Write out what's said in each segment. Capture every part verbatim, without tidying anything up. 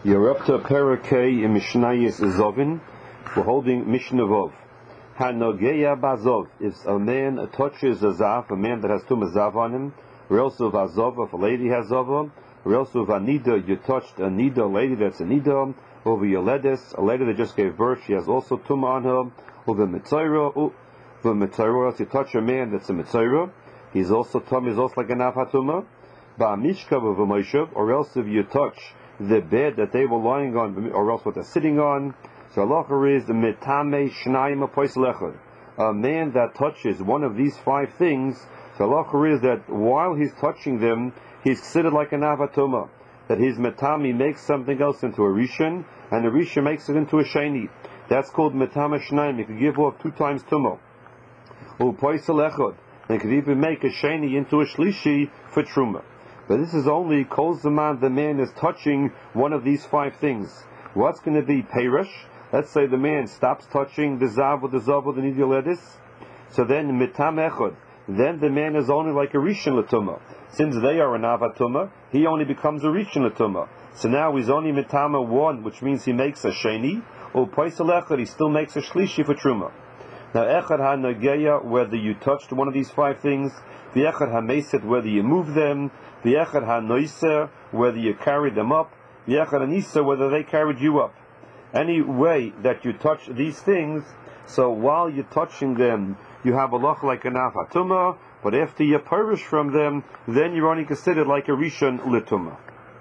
You're up to Parakeh in Mishnayis Zovin. We're holding Mishnah Vov. Hanogeya Bazov. If a man touches a zav, a man that has two zav on him, or else of a zova, if a lady has zova, or else of a nida, you touched a nida, a lady that's a nida, over your ledes, a lady that just gave birth, she has also tum on her, over mitzayra, over mitzayra, if you touch a man that's a mitzayra, he's also tum, he's also like an afatuma, ba'mishkav of a moshav, or else if you touch the bed that they were lying on, or else what they're sitting on. So halacha is the metame shnayim apois lechad. A man that touches one of these five things, so halacha is that while he's touching them, he's considered like an avatuma. That his metame makes something else into a rishon, and the rishon makes it into a sheni. That's called metame shnayim. You can give off two times tuma. Upois lechad. And could even make a sheni into a shlishi for truma. But this is only kol zaman the man is touching one of these five things. What's going to be peirish? Let's say the man stops touching the zav or the zav or the nidyoledis. So then mitam echad. Then the man is only like a rishon latuma. Since they are an avatuma, he only becomes a rishon latuma. So now he's only mitama one, which means he makes a sheni. Or poisel echad, he still makes a shlishi for truma. Now echad ha nageya, whether you touched one of these five things. The echad ha meset, whether you move them. The echad ha-noiser, whether you carried them up. The echad ha-nisa, whether they carried you up. Any way that you touch these things, so while you're touching them, you have a loch like an afatuma, but after you perish from them, then you're only considered like a rishon lituma.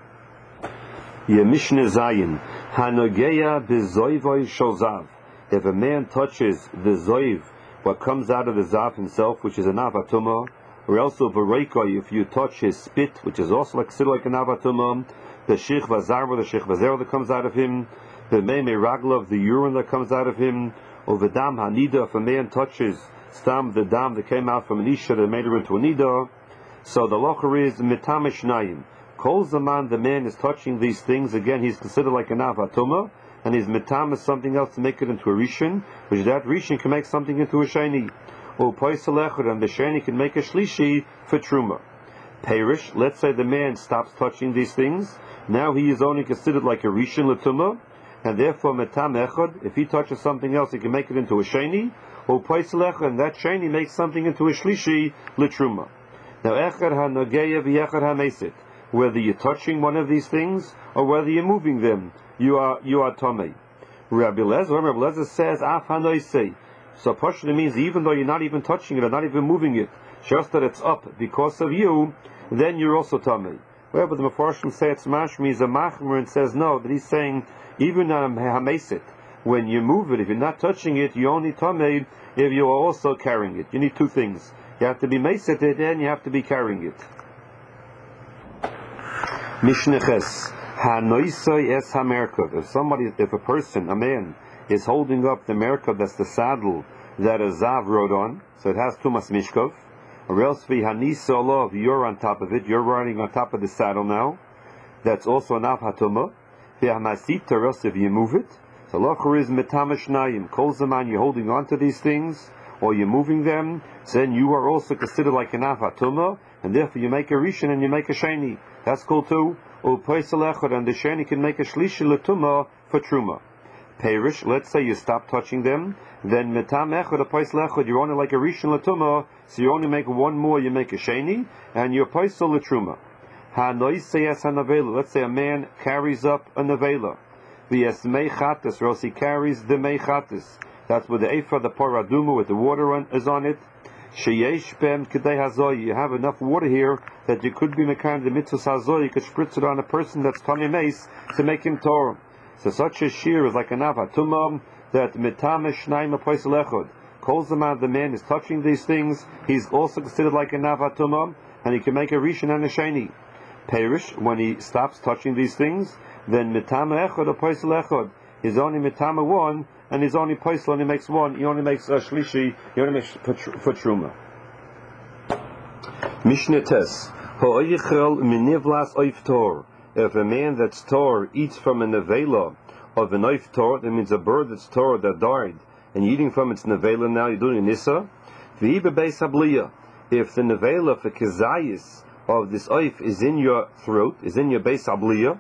Yemishne zayin, hanogeya bezoivoi shozav. If a man touches the zoiv, what comes out of the zav himself, which is an avatuma, or also v'reikoi, if you touch his spit, which is also like still like an avatumah, the shich vazarva, the shich vazera that comes out of him, the meime raglav, the urine that comes out of him, or the dam hanida, if a man touches stam, the dam that came out from an isha that made her into a nida. So the locher is mitam shnayim. Kol zaman, the man is touching these things, again he's considered like an avatumah, and his mitam is something else to make it into a rishon, which that rishon can make something into a sheni. Or poisel echad, and the sheni can make a shlishi for truma. Perish, let's say the man stops touching these things, now he is only considered like a rishon latuma, and therefore metam echad, if he touches something else he can make it into a sheni, or poisel echad, and that sheni makes something into a shlishi litruma. Now echad ha nageya v'echad ha mesit, whether you're touching one of these things or whether you're moving them, you are you are tomei. Rabbi Lezer, Rabbi Lezer says af hanoisei. So Pashta means even though you're not even touching it or not even moving it, just that it's up because of you, then you're also tamei. Wherever the Mefarshim say it's mashmi is a machmer and says no, that he's saying even um, hamesit, when you move it, if you're not touching it, you only tamei if you are also carrying it. You need two things. You have to be meseted and you have to be carrying it. Mishnah Ches Hanoisoi es hamerkov. If somebody, if a person, a man, is holding up the merkab, that's the saddle that a zav rode on, so it has tumas mishkov, or else vi hanisa olav, you're on top of it, you're riding on top of the saddle now, that's also an av hatuma, vi hamasita, or else if you move it, so locher is metamashnayim, kol zaman, you're holding on to these things, or you're moving them, so then you are also considered like an av hatuma, and therefore you make a rishon and you make a sheni, that's called too, or poisel echad, and the sheni can make a shlishi letuma for truma. Perish, let's say you stop touching them, then metam echad a poisel echad, you're only like a rishon latuma, so you only make one more, you make a sheni, and you're poisel latruma. Ha noisei es hanavela, let's say a man carries up a nevela, v'es meichatis, or else he carries the meichatis, that's with the ephah, the paraduma with the water on, is on it. Sheyesh bem kedei hazoy, you have enough water here that you could be mekan the mitzvah hazoy, you could spritz it on a person that's tani meis to make him torah. So such a shear is like an avatumah that mitam shnayim apoisel echad. Kol zaman the man is touching these things, he's also considered like an avatumah, and he can make a rishon and a sheni. Perish, when he stops touching these things, then mitam echad apoisel echad. He's only mitam one, and he's only poisel only makes one. He only makes a shlishi. He only makes for truma. Mishnah Tes ha'oyichel minivlas oiftor. If a man that's tor eats from a nevela of a knife tor, that means a bird that's tor that died, and you're eating from its nevela now, you're doing a nissa. If the nevela for kezayis of this oif is in your throat, is in your beis abliya,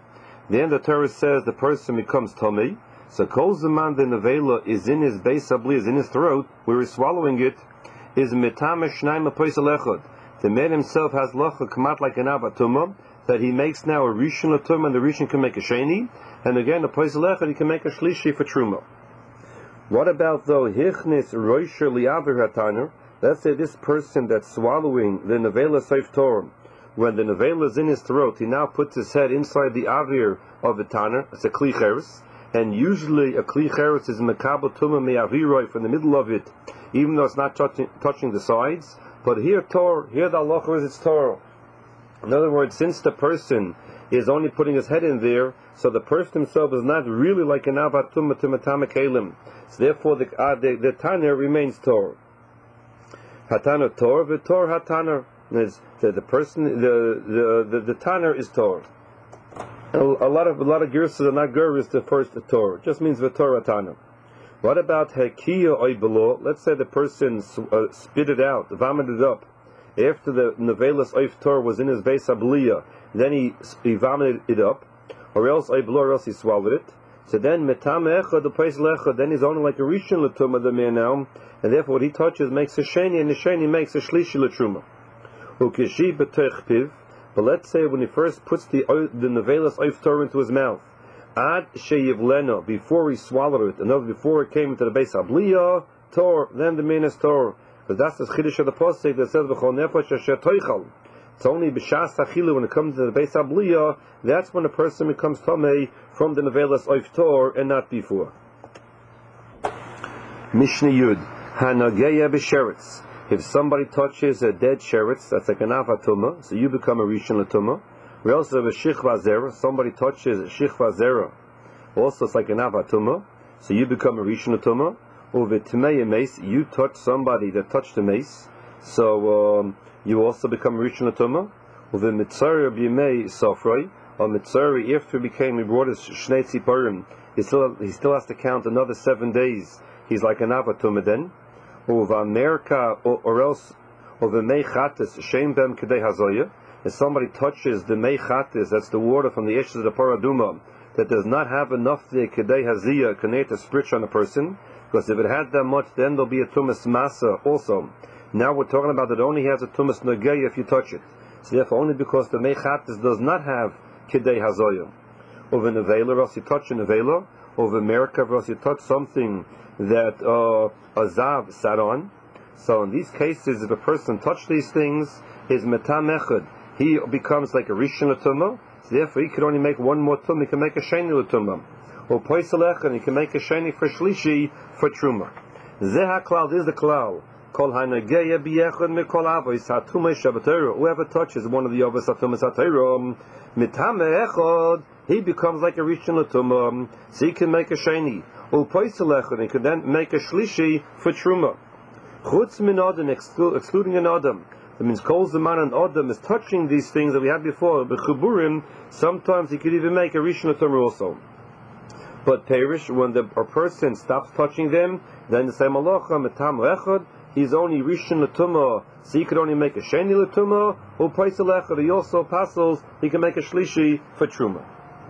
Then the Torah says the person becomes Tomei. So Kol Zaman the Nevela is in his base abli, is in his throat, where he's swallowing it, is Metame Shnaim Apoisel Echad. The man himself has Lacha Kamat like an Abatuma, that he makes now a Rishon Latum, and the Rishon can make a Sheni, and again a Poisel Echad he can make a Shlishi for Truma. What about though Hichnis Roisher Liaver Hataner? Let's say this person that's swallowing the Nevela Seif Torah, when the Nevela is in his throat, he now puts his head inside the Avir of the Tanner, it's a Kli Cheres, and usually a Kli Cheres is Mekabel Tumah Me'aviroi from the middle of it, even though it's not touching, touching the sides. But here Torah, here the halacha is its Torah. In other words, since the person is only putting his head in there, so the person himself is not really like an Avat Tumah to Matame Kalim. So therefore the, uh, the, the Tanner remains Torah. Hatana Torah, V'Tor Hataner. The, the person, the the the, the Tanner is Torah. A, a lot of a lot of girsas are not girs the first Torah. It just means V'Tor Hataner. What about Hekiya Oibelo? Let's say the person uh, spit it out, vomited it up, after the Nevelas Oif Torah was in his base Abliya, then he, he vomited it up, or else Oibelo, or else he swallowed it. So then Metam Echad, the place Lecha, then he's only like a Rishon L'Tumah, the man now, and therefore what he touches makes a Sheni, and the Sheni makes a Shlishi L'Truma. Ukishi B'Tech Piv, but let's say when he first puts the the Nevelas Oif Torah into his mouth, Ad Sheyivleno, before he swallowed it, another before it came into the base Abliya, Torah, then the man is Torah. Because that's the Chiddush of the Pasuk that says V'chol Nefesh Asher Toichal. It's only b'shas achilu when it comes to the Beis Abliya, that's when a person becomes Tomei from the Nevelas Oif Torah and not before. Mishnah Yud, Hanageya b'sheretz. If somebody touches a dead sheretz, that's like an avatuma, so you become a Rishon L'Tumah. We also have a shichva zera. Somebody touches a shichva zera, also it's like an avatuma, so you become a Rishon L'Tumah. Over Tmei mace, you touch somebody that touched the mace, so um, you also become Rishon L'Tumah. Over Mitzari B'Yimei Sofroi, or Mitzari after he became, he brought his Shnei Tziparim, he still he still has to count another seven days. He's like an Avatumah then. Over America, or else over Mei Chatis Shem Bem Kedei Hazoya. If somebody touches the Mei Chatis, that's the water from the ashes of the Paraduma, that does not have enough the Kedei Haziyah, Kanei to spritch on a person. Because if it had that much, then there'll be a tumas masa also. Now we're talking about that it only has a tumas nagaya if you touch it. So therefore, only because the mechatis does not have kidei hazoya. Over nevela, else you touch a nevela. Over America, else you touch something that uh, a zav sat on. So in these cases, if a person touched these things, his metam echad, he becomes like a rishon l'tumah. So therefore, he can only make one more tumah. He can make a sheni l'tumah. Or poiselech, and he can make a sheni for shlishi for truma. Zeh haklal, this is the klal. Kol hanageya biyechad mikol avos hatumei shabatero. Whoever touches one of the avos hatumas hatero, mitame echad, he becomes like a rishon l'tumah. So he can make a sheni. Or poiselech, and he can then make a shlishi for truma. Chutz min adam, excluding an adam. That means kol zaman and adam is touching these things that we had before. B'chuburim, sometimes he could even make a rishon l'tumah also. But perish, when the a person stops touching them, then the same halacha metam echad, he's only rishon l'tumah, so he could only make a sheni l'tumah, or paisel echad, he also passes, he can make a shlishi for truma.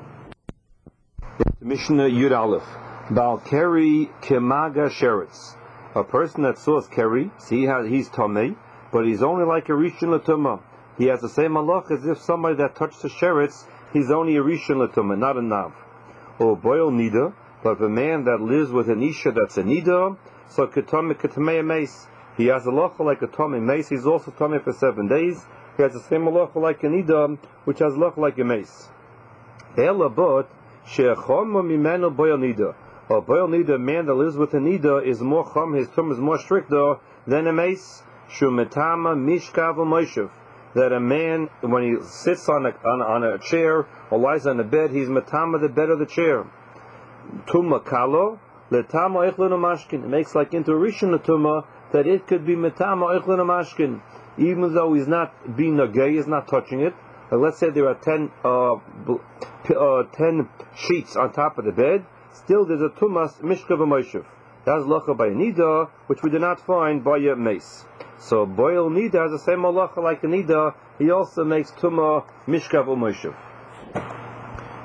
Mishnah Yud Aleph, Bal Keri Kemaga Sheretz. A person that saws Keri, so he has, he's tamei, but he's only like a rishon l'tumah. He has the same halacha as if somebody that touched the sheretz, he's only a rishon l'tumah, not a nav. Or boil nida, but if a man that lives with an isha that's a nida, so ketame ketamei mace, he has a locha like a tamei mace. He's also tamei for seven days. He has the same locha like a nida, which has locha like a mace. Ela but she'chama mimenu boil nida. A boil nida, a man that lives with a nida, is more chum. His tum is more stricter than a mace. Shumetama mishkav u'moshev. That a man, when he sits on a, on, on a chair or lies on a bed, he's matama the bed of the chair. Tuma kalo, letama ichlin mashkin. It makes like into a rishon tuma that it could be matama ichlin mashkin, even though he's not being nagay, he's not touching it. Like let's say there are ten, uh, uh, ten sheets on top of the bed. Still, there's a tumas mishkav v'moshev. That's lacha by a nida, which we do not find by a mace. So boil nida has the same halacha like a nida. He also makes tuma mishkav u'moshev.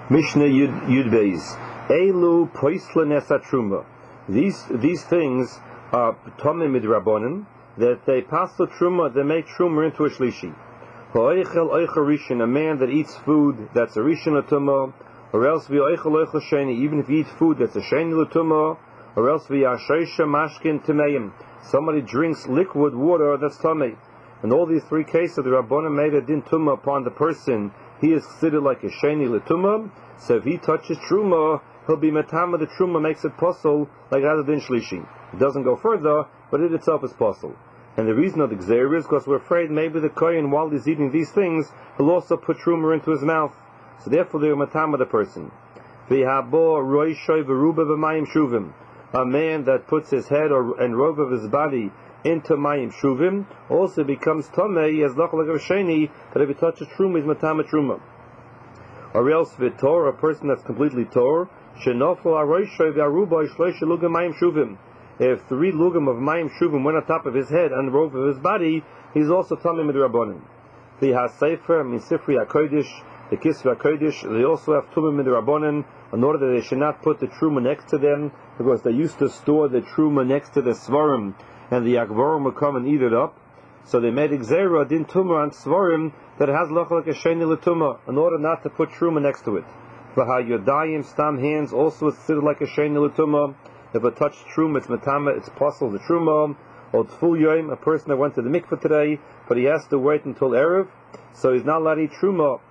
Mishnah Yud, Yud Beis. Elu poislen esa truma. These these things are tomim midrabanan, that they pass the truma, they make truma into a shlishi. Ha'oichel oichel rishon, a man that eats food that's a rishon l'tumah, or else v'oichel oichel sheni, even if he eats food that's a sheni l'tumah, or else v'yashoisha mashkin tameim, somebody drinks liquid water that's tamei. In all these three cases, the Rabbanan made a din tumah upon the person. He is considered like a sheni l'tumah, so if he touches truma, he'll be matama. The truma makes it possible, like other din shlishi. It doesn't go further, but it itself is possible. And the reason of the gzeir is because we're afraid maybe the kohen, while he's eating these things, he'll also put truma into his mouth. So therefore, they're matama the person. V'habo roishoy v'ruba v'mayim shuvim. A man that puts his head or and robe of his body into mayim shuvim also becomes tomei as lachal of sheni. But if he touches truma, he's matama truma. Or else v'tor, a person that's completely tor, shenofel aroishoy v'aruba shloisha lugam mayim shuvim. If three lugam of mayim shuvim went on top of his head and the robe of his body, he's also tomei midrabanan. The hasefer min sifri hakodesh, the kisra hakodesh, they also have tomei midrabanan, in order that they should not put the truma next to them, because they used to store the truma next to the svarim, and the akvarim would come and eat it up. So they made exera din tumah on svarim that has loch like a sheni l'tumah, in order not to put truma next to it. V'ha yodayim stam hands also is considered like a sheni l'tumah. If it touched truma, it's matama, it's possible the truma. Or tful yoim, a person that went to the mikveh today, but he has to wait until erev, so he's not allowed to eat truma.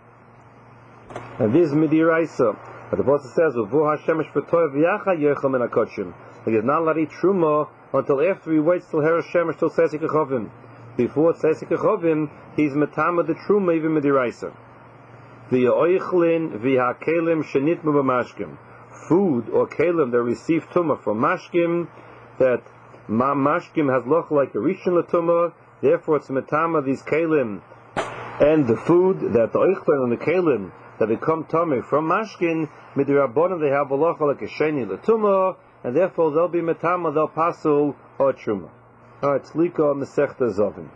And this midiraisa. But the Pasuk says, "Uvu hashemesh v'toy v'yacha yechal min hakodesh." He is not allowed to eat truma until after he waits till her shemesh till tzesik echovim. Before tzesik echovim, he's matama the truma even midiraisa. V'yoichlin v'hakelim shenitmu b'mashkim. Food or kelim that receive tumah from mashkim, that ma mashkim has loch like a rishon l'tumah. Therefore, it's matama these kelim and the food that the oichlin and the kelim that become tummy from mashkin, midirabbanan they have halacha like a sheni l'tumah, and therefore they'll be metama, they'll pasul or truma. Alright, slika mesechta zovim.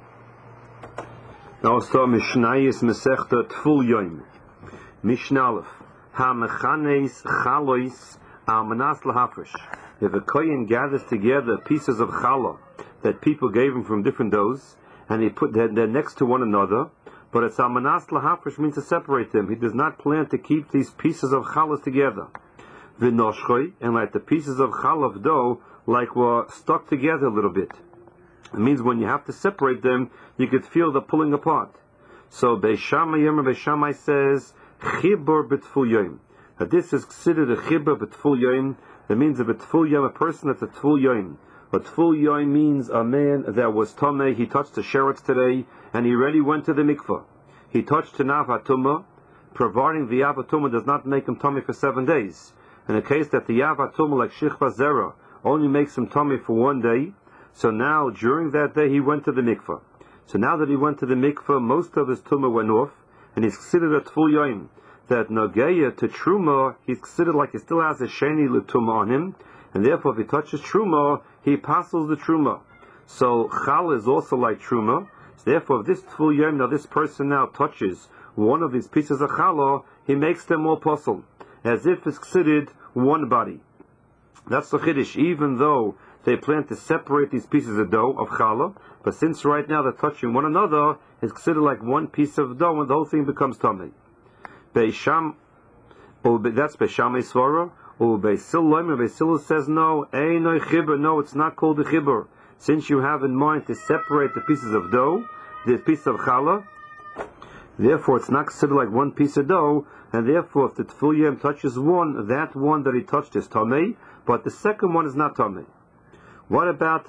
Now it's to Mishnayis mesechta tful yoim. Mishnalef ha mechanes chalois al manas lahafresh. If a kohen gathers together pieces of challah that people gave him from different doughs, and he put them next to one another, but it's amanas lahafresh means to separate them. He does not plan to keep these pieces of challah together. V'noshchoi, and like the pieces of challah of dough, like were stuck together a little bit. It means when you have to separate them, you could feel the pulling apart. So Beis Shammai Yomer Beis Shammai says chibur b'tful yom. That this is considered a chibur b'tful yom. That means a b'tful yom, a person that's a tful yom. A tful yom means a man that was tamei. He touched the sheretz today, and he already went to the mikveh. He touched the nav hatumah, providing the yav hatumah does not make him tamei for seven days. In the case that the yav hatumah, like shichva zera, only makes him tamei for one day, so now during that day he went to the mikveh. So now that he went to the mikveh, most of his tumah went off, and he's considered a tful yom. That nogeya to truma, he's considered like he still has a sheni l'tumah on him, and therefore if he touches truma, he passes the truma. So chal is also like truma. So therefore, if this tful yom, now this person now touches one of these pieces of challah, he makes them all possible, as if it's considered one body. That's the chiddush. Even though they plan to separate these pieces of dough of challah, but since right now they're touching one another, it's considered like one piece of dough, and the whole thing becomes tamei. Beisham, that's Beis Shammai svara. Or Beis Hillel, Beis Hillel says no, einoi chibur. No, it's not called a chibur. Since you have in mind to separate the pieces of dough, the piece of challah, therefore it's not considered like one piece of dough, and therefore if the tful yom touches one, that one that he touched is tamei, but the second one is not tamei. What about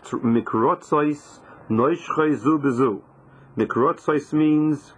mikrotzois noishchei zu bezu? Mikrotzois means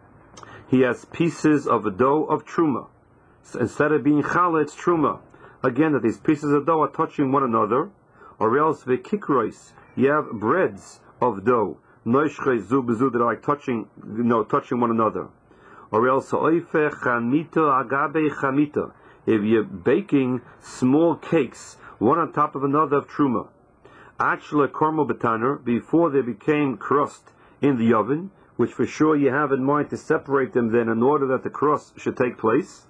he has pieces of a dough of truma. So instead of being challah, it's truma. Again, that these pieces of dough are touching one another, or else v'kikrois, you have breads of dough, noishchei zu bezu, that are like touching, you know, touching one another. Or else oife chamita agabe chamita, if you're baking small cakes, one on top of another of truma. Actually, kormo betaner, before they became crust in the oven, which for sure you have in mind to separate them then in order that the crust should take place.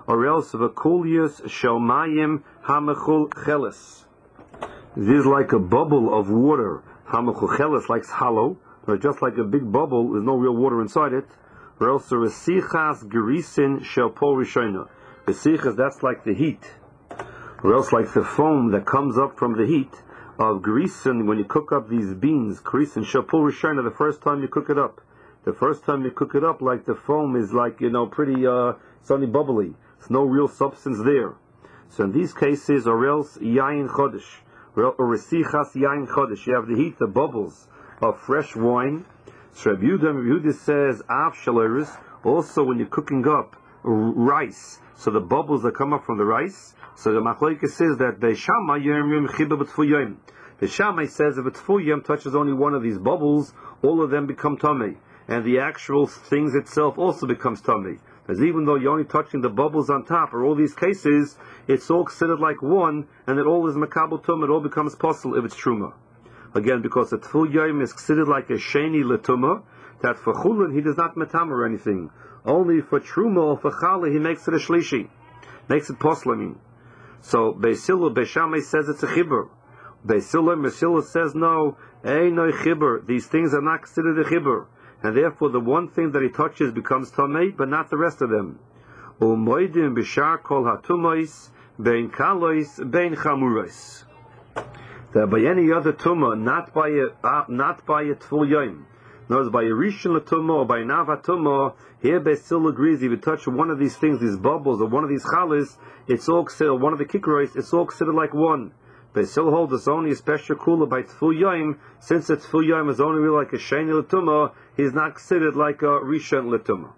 or else v'kulius shelmayim hamechul cheles. This is like a bubble of water. Hamechul cheles, like hollow, or just like a big bubble. There's no real water inside it. Or else resichas gerisin shel pol rishona. Resichas, that's like the heat. Or else like the foam that comes up from the heat of gerisin when you cook up these beans. Gerisin shel pol rishona, the first time you cook it up. The first time you cook it up, like the foam is like, you know, pretty, uh, it's only bubbly. There's no real substance there. So in these cases, or else yain chodesh, or resichas yain chodesh, you have the heat, the bubbles of fresh wine. So Rabbi Yehuda says, av shaloris, also when you're cooking up rice, so the bubbles that come up from the rice, so the Machlokes says that the Shammai yom chiba b'tfu yom. The Shammai says if a tfu yom touches only one of these bubbles, all of them become tummy, and the actual things itself also becomes tummy. Because even though you're only touching the bubbles on top, or all these cases, it's all considered like one, and it all is makabel tum, it all becomes possible if it's truma. Again, because the tfu yom is considered like a sheni letuma, that for chulin he does not metam or anything. Only for truma or for challah he makes it a shlishi, makes it possible. I mean. So Beis Hillel, Beis Shammai says it's a chibur. Beis Hillel, Beis Hillel says no, ein no chibur. These things are not considered a chibur, and therefore the one thing that he touches becomes tamei, but not the rest of them. Umoidim b'shar kol hatumos bein kalois bein chamuros. That by any other tumah, not by a uh, not by a tful yom, nor by a rishon tumah or by an ava tumah, here Beis Hillel agrees if you touch one of these things, these bubbles, or one of these chalas, it's all considered, one of the kikrois, it's all considered like one. Beis Hillel holds it's only a special kula by tful yom, since the tful yom is only really like a sheni l'tumah, he's not considered like a rishon l'tumah.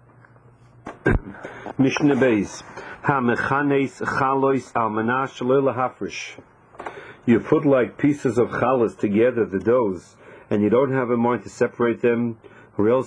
Mishnah Beis ha mechanes chalois al menash lo lahafrish. You put like pieces of chalas together, the doughs, and you don't have a mind to separate them. You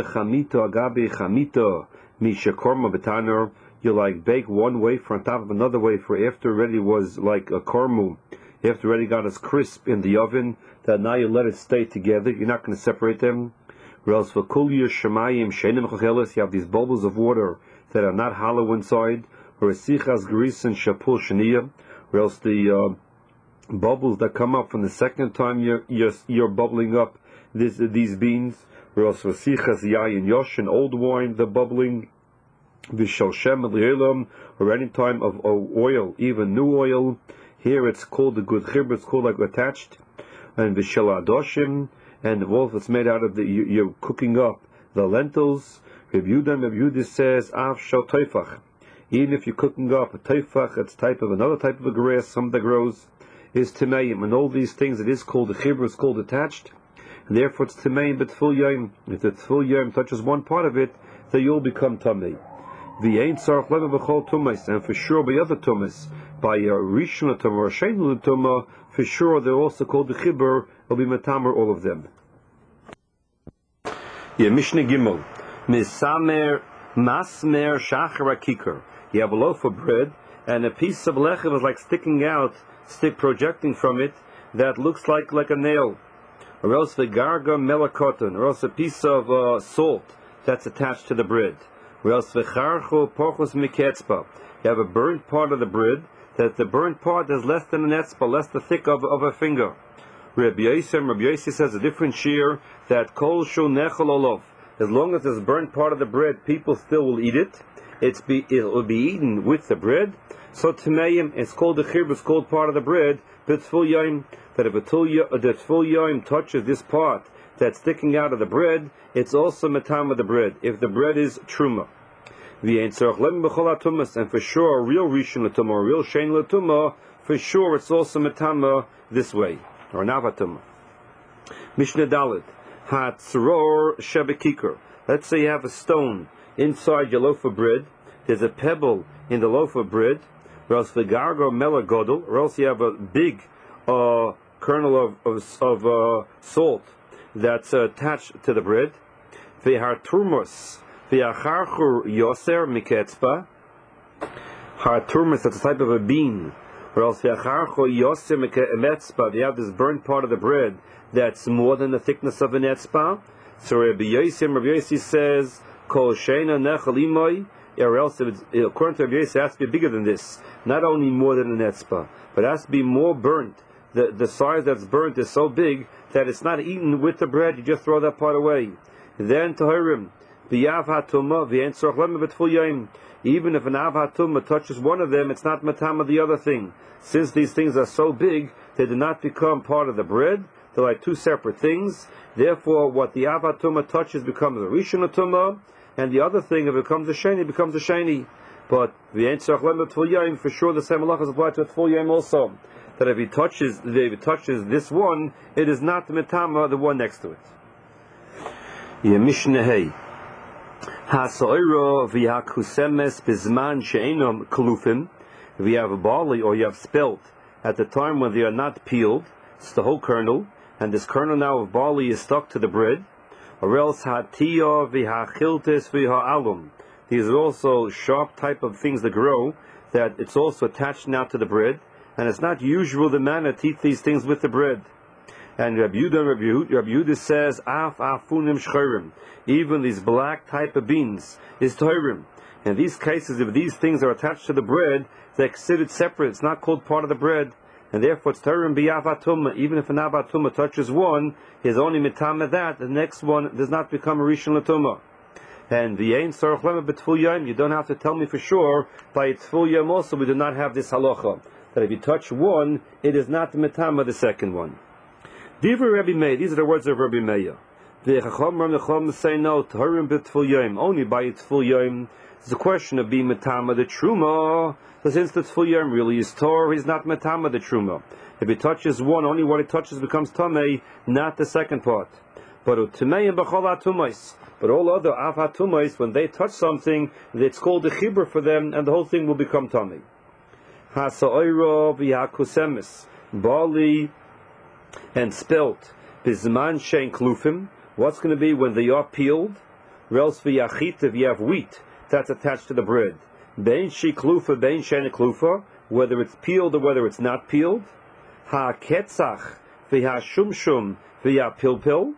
like bake one wafer on top of another wafer after already was like a kormu, after already got as crisp in the oven, that now you let it stay together. You're not going to separate them. Or else for you have these bubbles of water that are not hollow inside, or sichas gerisin shapul sheniya, or else the uh, bubbles that come up from the second time you're you're, you're bubbling up this, these beans, or else sichas yayin yoshin, old wine, the bubbling, v'shel shem l'elam, or any time of oil, even new oil. Here it's called the good chibur, it's called like attached, and v'shel adoshim, and the wolf that's made out of the you, you're cooking up the lentils. Rabbi Yehuda, Rabbi Yehuda says av shel toifach. Even if you're cooking up a toifach, it's type of another type of a grass, some that grows, is Timeim, and all these things, it is called the chibur, it's called attached, and therefore it's Timeim, but Tful Yom. If the Tful Yom touches one part of it, then you'll become Tamei. V'yein tzarach leva b'chol tumas, and for sure by other tumas, by a rishon tumah or a sheni tumah, for sure they're also called the chibur, will be metamer all of them. Yeah, Mishnah Gimel, Misamer Masmer Shachar Kikar. You have a loaf of bread, and a piece of lechem is like sticking out, stick projecting from it, that looks like like a nail. Or else the garga melakoton, or else a piece of uh, salt that's attached to the bread. Or else the charcho porchos miketzpa. You have a burnt part of the bread, that the burnt part is less than an etzpa, less the thick of, of a finger. Rabbi Yosem, Rabbi Yossi says a different shear, that kol shu nechol olov. As long as this burnt part of the bread, people still will eat it. It's be, it will be eaten with the bread. So Tmeim, it's called the chibur, it's called part of the bread, but Tful Yom, that if a Tful Yom touches this part that's sticking out of the bread, it's also matam of the bread, if the bread is truma. And for sure, a real rishon l'tumah, a real shein l'tumah, for sure it's also matama this way, or navatuma. Mishnah Dalet, hatzror shebekikar. Let's say you have a stone inside your loaf of bread, there's a pebble in the loaf of bread, or else the gargo melagodel, or else you have a big uh, kernel of of, of uh, salt that's uh, attached to the bread. V'harturmos v'acharchur yoser miketzpa. Harturmos, that's a type of a bean. Or else v'acharchur yoser miketzpa. You have this burnt part of the bread that's more than the thickness of an etzpa. So Rabbi Yossi, Rabbi Yossi says, kol sheina nechal imoy, or else if it's, according to Rabbi Yosef, it has to be bigger than this. Not only more than an etzba, but it has to be more burnt. The the size that's burnt is so big that it's not eaten with the bread. You just throw that part away. Then tahirim b'yav hatumah v'en tzorach lema b'tful yaim. Even if an av hatumah touches one of them, it's not matama the other thing. Since these things are so big, they do not become part of the bread. They're like two separate things. Therefore, what the av hatumah touches becomes a rishon hatumah, and the other thing, if it becomes a sheni, it becomes a sheni. But v'en tzorach lema b'tful yaim, for sure the same halacha is applied to tful yaim also. That if he touches, if he touches this one, it is not the metama, the one next to it. Yeah, Mishnah Hey. Hasoiro v'yakusemes bizman she'enom klufim. If you have a barley or you have spelt at the time when they are not peeled, it's the whole kernel, and this kernel now of barley is stuck to the bread. Or else hatiya v'hachiltes v'ha'alum. These are also sharp type of things that grow, that it's also attached now to the bread. And it's not usual the manner to eat these things with the bread. And Rabbi Yehuda, Rabbi Yehuda says, Af afunim shchorim. Even these black type of beans is toirim. In these cases, if these things are attached to the bread, they're considered separate. It's not called part of the bread. And therefore it's toirim b'yav. Even if an avatuma touches one, he's only mitama that, the next one does not become a rishon l'tumah. And the ein tzorach lema b'tful yom, you don't have to tell me for sure, by tful yom also we do not have this halacha. That if you touch one, it is not the metama the second one. Divrei Rabbi Meir, these are the words of Rabbi Meir. The Chacham say no, Taharim b'tful yom, only by tful yom. It's a question of being metama the truma. So since the tful yom really is tor, he's not metama the truma. If he touches one, only what he touches becomes tamei, not the second part. But u'tamei and b'chol hatumais. But all other av hatumais, when they touch something, it's called a chibur for them, and the whole thing will become tamei. Hasoiro v'yakusemis, barley and spelt, bizman shein klufim. What's going to be when they are peeled? Rels v'yachit, if you have wheat that's attached to the bread. Bein she klufa, bein shein klufa, whether it's peeled or whether it's not peeled. Ha-ketzach v'ha-shumshum v'ya-pilpil.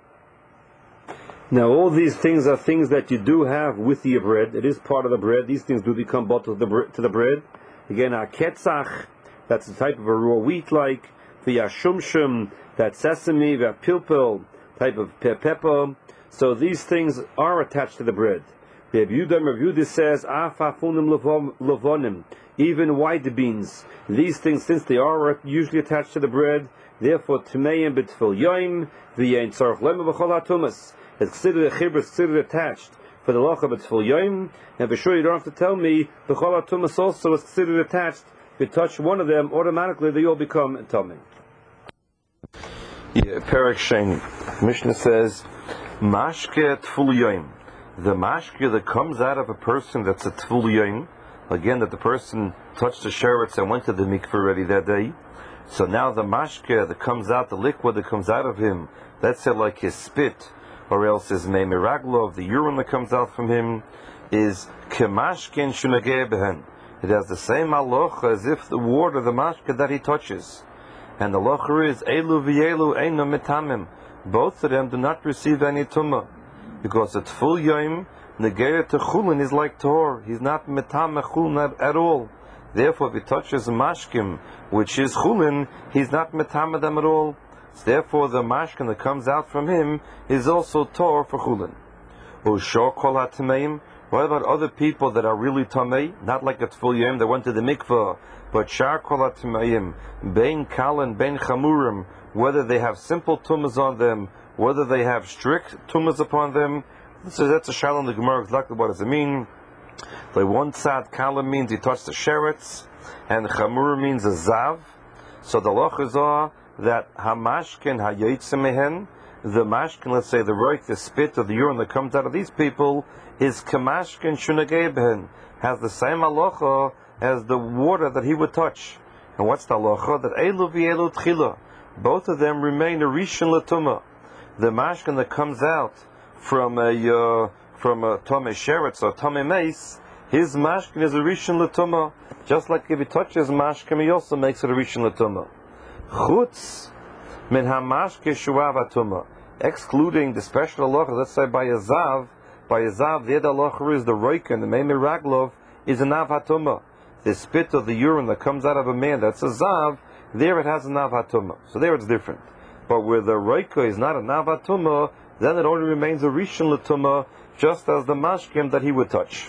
Now all these things are things that you do have with the bread. It is part of the bread. These things do become bottled to the, to the bread. Again, ha-ketzach, that's a type of a raw wheat like. V'ya-shumshum, that's sesame. V'ya-pilpil, type of pe- pepper. So these things are attached to the bread. The Yehuda says, Afafunim levonim, even white beans. These things, since they are usually attached to the bread, therefore Tmeim b'tfil yoim, v'yein tzarech lema b'chol hatumas. It's considered a chibur, it's considered attached for the locha b'tfil yoim, and for sure you don't have to tell me, b'chol hatumas also is considered attached. If you touch one of them, automatically they all become tummy. Yeah, Perek Sheni. Mishnah says, Mashke tful yoim. The mashke that comes out of a person that's a tful yoim, again that the person touched the sheretz and went to the mikveh already that day. So now the mashke that comes out, the liquid that comes out of him, let's say like his spit, or else his meimiraglov, the urine that comes out from him, is kemashken shunageh behen. It has the same halacha as if the water, the mashke that he touches. And the halacha is elu v'yelu eino mitamim. Both of them do not receive any tumah. Because the tful yoim, negeret to chulin, is like tor. He's not metame chulin at all. Therefore, if he touches mashkim, which is chulin, he's not metame them at all. So therefore, the mashkim that comes out from him is also tor for chulin. Ushor kol hatameim. What about other people that are really tamei? Not like a tful yoim that went to the mikveh, but shar kol hatameim, bein kalan, bein chamurim, whether they have simple tumas on them, whether they have strict tumas upon them. So that's a shalom the Gemara. Exactly what does it mean? Like one tzad kalam means he touched the sheretz, and chamur means a zav. So the lochas are that hamashkin hayotzim mehen, the mashkin, let's say the roik, the spit or the urine that comes out of these people, is kamashkin shunageh behen, has the same halacha as the water that he would touch. And what's the halacha? That elu v'elu tchila, both of them remain a rishon l'tumah. The mashkin that comes out from a uh, from a tomei sheretz or tomei mace, his mashkin is a rishon l'tumah. Just like if he touches mashkin, he also makes it a rishon l'tumah. Chutz min hamashke shuav atumah, excluding the special halacha, let's say by a zav, By a zav, the halacha is the roiken, the meimei raglov, is an av hatumah. The spit of the urine that comes out of a man, that's a zav, there it has an av hatumah. So there it's different. But where the roika is not an av hatumah, then it only remains a rishon l'tumah, just as the mashkim that he would touch.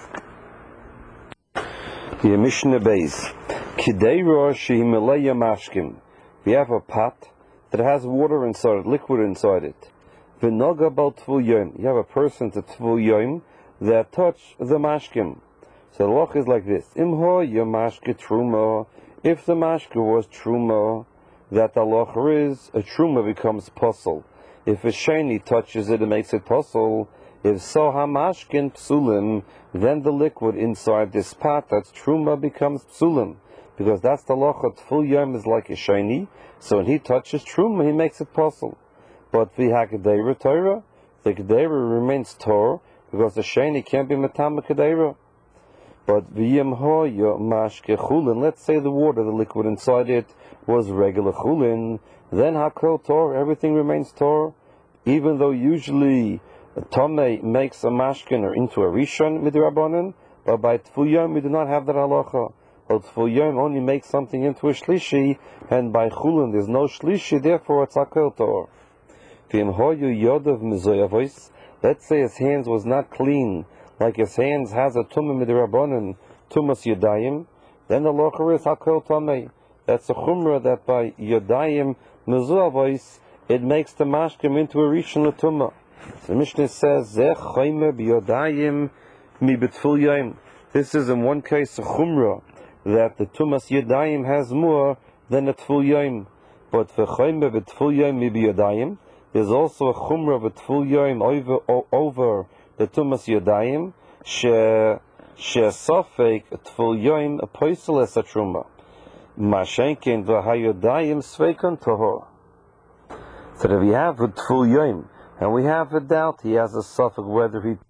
The Mishnah Beis. Kideira shehimelaya mashkim. We have a pot that has water inside it, liquid inside it. V'noga bal tvul yom. You have a person to tvul yom that touch the mashkim. So the loch is like this. Imho yamashke truma. If the mashke was truma, that the loch is, a truma becomes puzzle. If a sheni touches it, it makes it puzzle. If so hamashkin psulim, then the liquid inside this pot, that's truma, becomes psulim. Because that's the loch of tvul yom is like a sheni. So when he touches truma, he makes it puzzle. But the hakadeira Torah, the kadeira remains Torah, because the sheni can't be matama kadeira. But v'yim hoya mashke chulin, let's say the water, the liquid inside it, was regular chulin, then hakol Torah, everything remains Torah, even though usually Tomei makes a mashkin or into a rishon midrabanan, but by tvul yom we do not have that halacha. But tvul yom only makes something into a shlishi, and by chulin there's no shlishi, therefore it's hakol Torah. V'yim hoya yodav mizoyavos, let's say his hands was not clean, like his hands has a tumah midrabanan, tumas yadayim, then the locher is hakol tamei. That's a chumrah that by yadayim mezuavos it makes the mashkim into a rishon l'tumah. The Mishnah says zeh chayme b'yadayim mi b'tful yom. This is in one case a chumrah that the tumas yadayim has more than a tful yom. But v'chayme b'tful yom mi b'yadayim, there's also a chumrah b'tful yom over over the tumas yadayim she she sofek tful yom a poisel es a truma mashenkin v'hayadayim sveikan tahor. So that we have a tful yom and we have a doubt, he has a suffix whether he.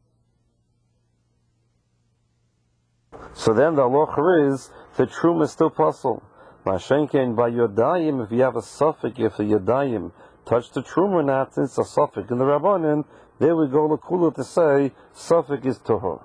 So then the halacha is the truma is still puzzle. Mashenkin v'hayadayim, if you have a suffix, if the yadayim touch the truma or not, since a suffix in the rabbanim, there we go l'kula to say suffix is tahor.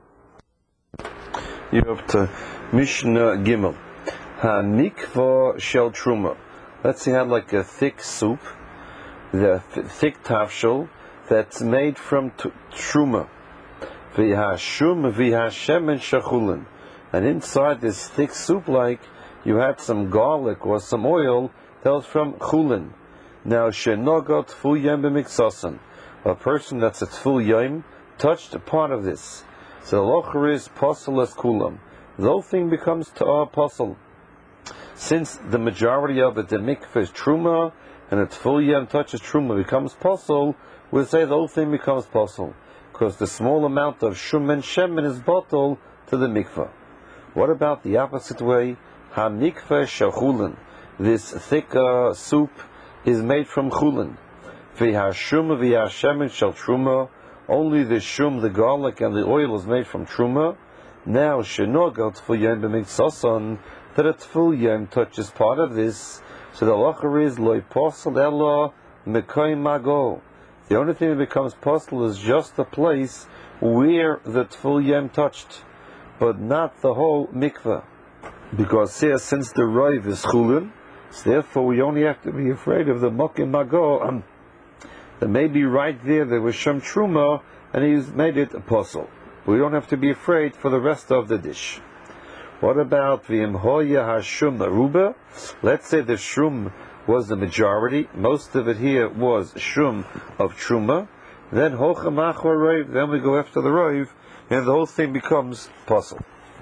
You have to Mishnah Gimel. Ha mikvah shel truma. Let's say you had like a thick soup, the th- thick tafshel that's made from t- truma. V'hashum v'hashemen shachulin. And inside this thick soup, like you had some garlic or some oil that was from chulin. Now shenogot tful yom b'miksasan. A person that's a tful yom touched a part of this. So the locher is posel as kulam. The whole thing becomes to uh, posel. Since the majority of it, the mikveh is truma, and a tful yom touches truma becomes posel, we'll say the whole thing becomes posel. Because the small amount of shum and shemen is bottle to the mikveh. What about the opposite way? Ha mikveh shachulin. This thick uh, soup is made from chulin. V'hashum v'hashemen shel truma. Only the shum, the garlic, and the oil is made from truma. Now shenogal tful yom b'miksason, that a tful yom touches part of this. So the halacha is loy posel elo mekoy mago. The only thing that becomes posel is just the place where the tful yom touched, but not the whole mikveh. Because here, since the roiv is chulin, so therefore we only have to be afraid of the mokim mago. Um, that maybe right there there was some truma, and he's made it a posel. We don't have to be afraid for the rest of the dish. What about v'im hoya hashum aruba? Let's say the shum was the majority. Most of it here was shum of truma. Then hochamach roiv. Then we go after the roiv, and the whole thing becomes posel.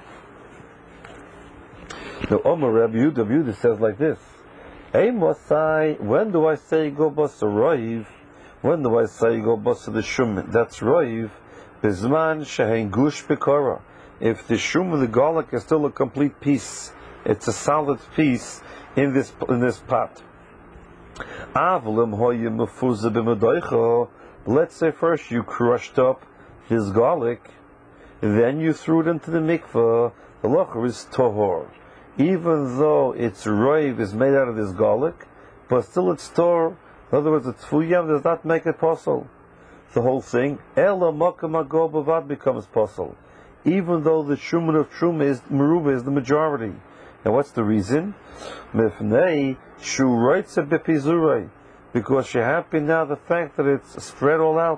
The Omer Rabbi Yehuda Yehuda says like this: Hey Mosai, when do I say go bus a roiv? When do I say go bus the shum? That's roiv. Bizman shehen gush bekora. If the shum of the garlic is still a complete piece, it's a solid piece in this in this pot. Avlim hoye mefuza b'medoicha. Let's say first you crushed up this garlic, then you threw it into the mikveh. The locher is tohor. Even though its roiv is made out of this garlic, but still it's tor. In other words, the tful yom does not make it posel. the whole thing. Ela Makam Ago Bavad becomes possible, even though the Shuman of Truma is Meruba is the majority. And what's the reason? Mifnei Shuroitze Bepizurei, because you're happy now the fact that it's spread all out.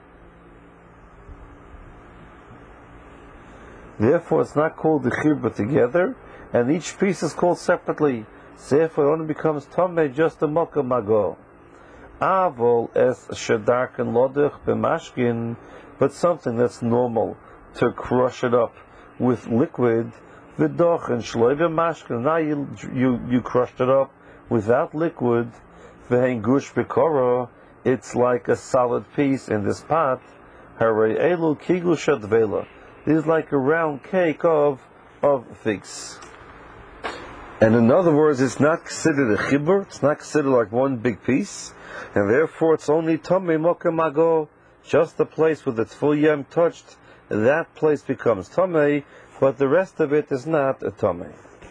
Therefore, it's not called the chibur together, and each piece is called separately. Therefore, it only becomes tamei just a makam mago. Avol es shedark and lodich b'mashkin, but something that's normal to crush it up with liquid. V'doch and shloi b'mashkin. Now you you you crushed it up without liquid. V'hein gush b'kora. It's like a solid piece in this pot. Harei elu kigul shadvela. This is like a round cake of of figs. And in other words, it's not considered a chibur, it's not considered like one big piece, and therefore it's only tamei mokem mago, just the place with its full yem touched, that place becomes tamei, but the rest of it is not a tamei.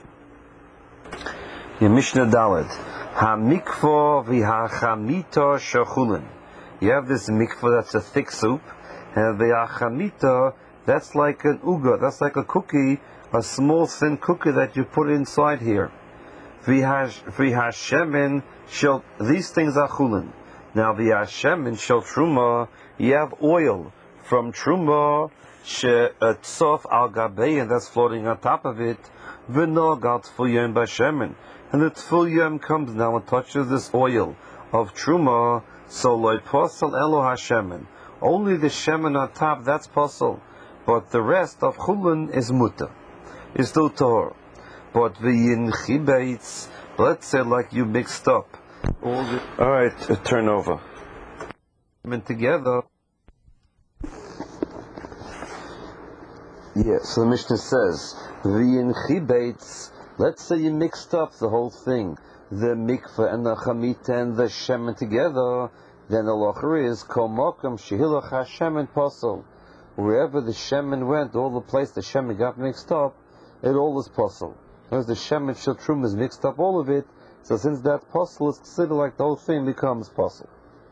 Mishnah Daled, ha-mikvah v'ha-chamita shechulin. You have this mikvah that's a thick soup, and v'ha-chamita, that's like an uga, that's like a cookie, a small thin cookie that you put inside here. V'hashemen shel, these things are chulin. Now v'hashemen shel truma, you have oil from truma, she'atzof al gabei, and that's floating on top of it. V'nogal t'ful yom b'shemen, and the t'ful yom comes now and touches this oil of truma, so loy posel elo hashemen. Only the shemen on top, that's posel. But the rest of chulin is muta, is still tahor. But v'yin chibeitz, let's say like you mixed up all the... Alright, uh, turn over. And together... Yeah, so the Mishnah says, v'yin chibeitz, let's say you mixed up the whole thing, the mikveh and the chamita and the shemen together, then the locher is, kol mokum shehilach ha-shemen posel. Wherever the shemen went, all the place the shemen got mixed up, it all is possible. As the shemen shel truma is mixed up, all of it, so since that possible is considered like the whole thing becomes possible.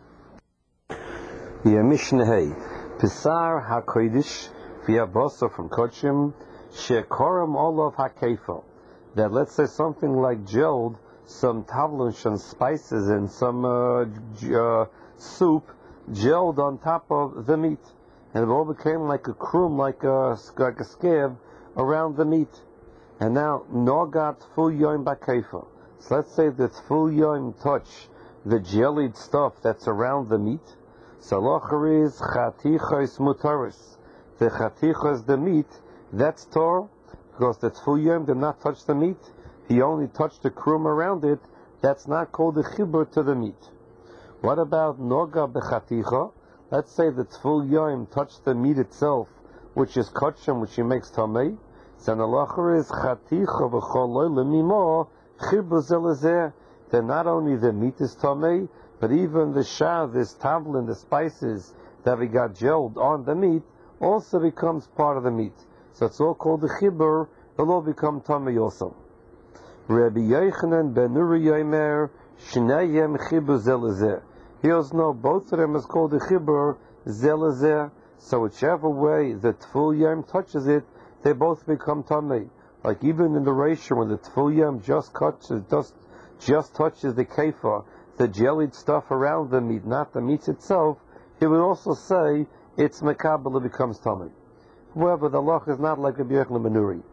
Yeah, Mishnah Hey, Pisar HaKodesh, V'yabasa from Kochim, Shekoram Olav HaKefal. That let's say something like gelled, some tavlin and spices and some uh, j- uh, soup gelled on top of the meat. And it all became like a krum, like a, like a scab around the meat. And now, nogat full yom bakeifa. So let's say that full yom touch the jellied stuff that's around the meat. So locher is chatichos mutaris. The chatichos, the meat, that's Torah, because the full yom did not touch the meat. He only touched the krum around it. That's not called the chibur to the meat. What about noga bechaticha? Let's say the Tful Yom touched the meat itself, which is kachim, which he makes tamei. So the lacher is chaticha v'chol lemimo chibur zelazeh. Then not only the meat is tamei, but even the shah, this tavlin, the spices that we got gelled on the meat, also becomes part of the meat. So it's all called the chibur. It'll all become tamei also. Rabbi Yochanan ben Nuri Yomer shnayim chibur zelazeh. Here's no, both of them is called the chibur zelazeh. So whichever way the tful yam touches it, they both become tamei. Like even in the ratio when the tful yam just touches, just just touches the kefa, the jellied stuff around the meat, not the meat itself, he would also say it's mekabel, it becomes tamei. However, the loch is not like a Yochanan ben Nuri.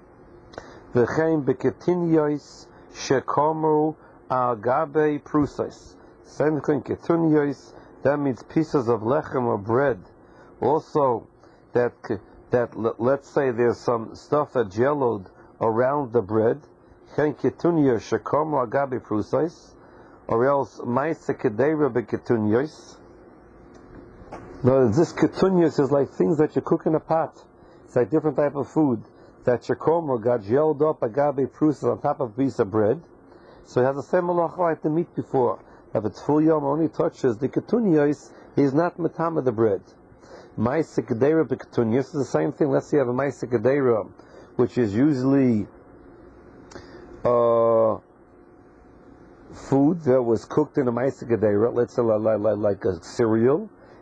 V'chein beketinyos shekomu al gabe prusais. Same thing, ketunyos, that means pieces of lechem or bread. Also, that that let's say there's some stuff that jellowed around the bread. Chen ketunyos shekomu al gabe prusais, or else ma'ase kedera beketunyos. No, this ketunyos is like things that you cook in a pot. It's like different type of food that shekomu got gelled up agabe prusais on top of a piece of bread. So it has the same malacha like the meat before. If it's full yom only touches the ketunyos, he's not matama the bread. Ma'ase kedera b'ketunyos is the same thing. Let's say you have a ma'ase kedera, which is usually uh, food that was cooked in a ma'ase kedera. Let's say like, like, like a cereal,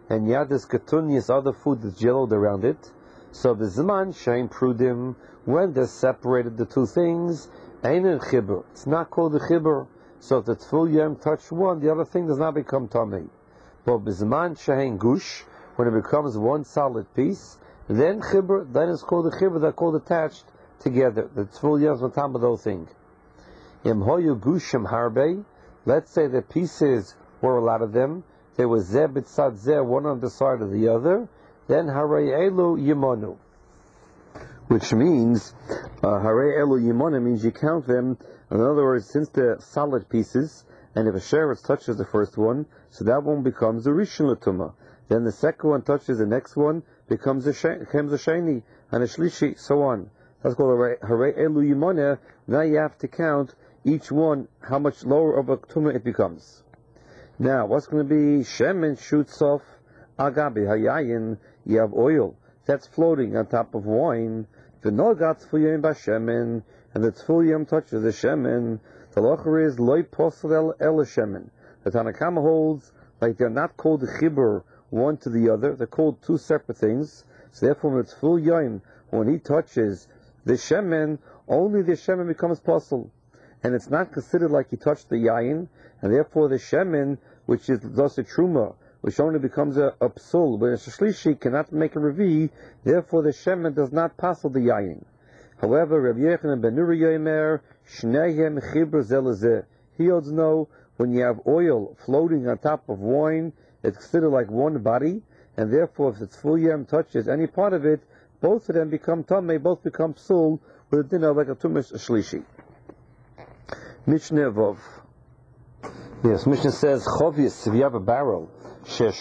and yet this Ketunis, other food that's yellowed around it. So the Zman Shein Prudim, when they're separated, the two things, Einen Chibur. It's not called a Chibur. So if the Tful Yom touch one, the other thing does not become Tamei. But Bizman Shein Gush, when it becomes one solid piece, then Chibur, then it's called a Chibur, they're called attached together. The Tful Yom is on top of those things. Im Hoyu Gushim Harbe, let's say the pieces were a lot of them, there was Zeh B'tzad Zeh, one on the side of the other, then Harei Elu Yimonu. Which means, uh, Harei Elu Yimonu means you count them, in other words, since they're solid pieces, and if a sheretz touches the first one, so that one becomes a Rishon L'Tumah. Then the second one touches the next one, becomes a, she- becomes a Sheni, and a Shlishi, so on. That's called Harei Elu Yimonu. Now you have to count each one, how much lower of a Tumah it becomes. Now, what's going to be Shemen shoots off Agabi Hayayin, you have oil that's floating on top of wine. The Nogat Tful Bashemen, and the Tful Yom touches the Shemen. The Locher is Loi Posel El Shemen. The Tanakama holds like they're not called the Chibur one to the other, they're called two separate things. So therefore, when it's Tful Yom, when he touches the Shemen, only the Shemen becomes Posel. And it's not considered like he touched the Yayin, and therefore the Shemen, which is thus a Truma, which only becomes a, a psul, but a shlishi cannot make a revi, therefore the shemen does not passel the yayin. However, Rabbi Yochanan ben Nuri Yomer, Shnehem Chibur Zelazeh. He holds no, when you have oil floating on top of wine, it's considered like one body, and therefore if its full yam touches any part of it, both of them become tamei, both become psul, with a dinner like a tumish shlishi. Mishneh Vov. Yes, Mishnah says, Chovius, if you have a barrel, you had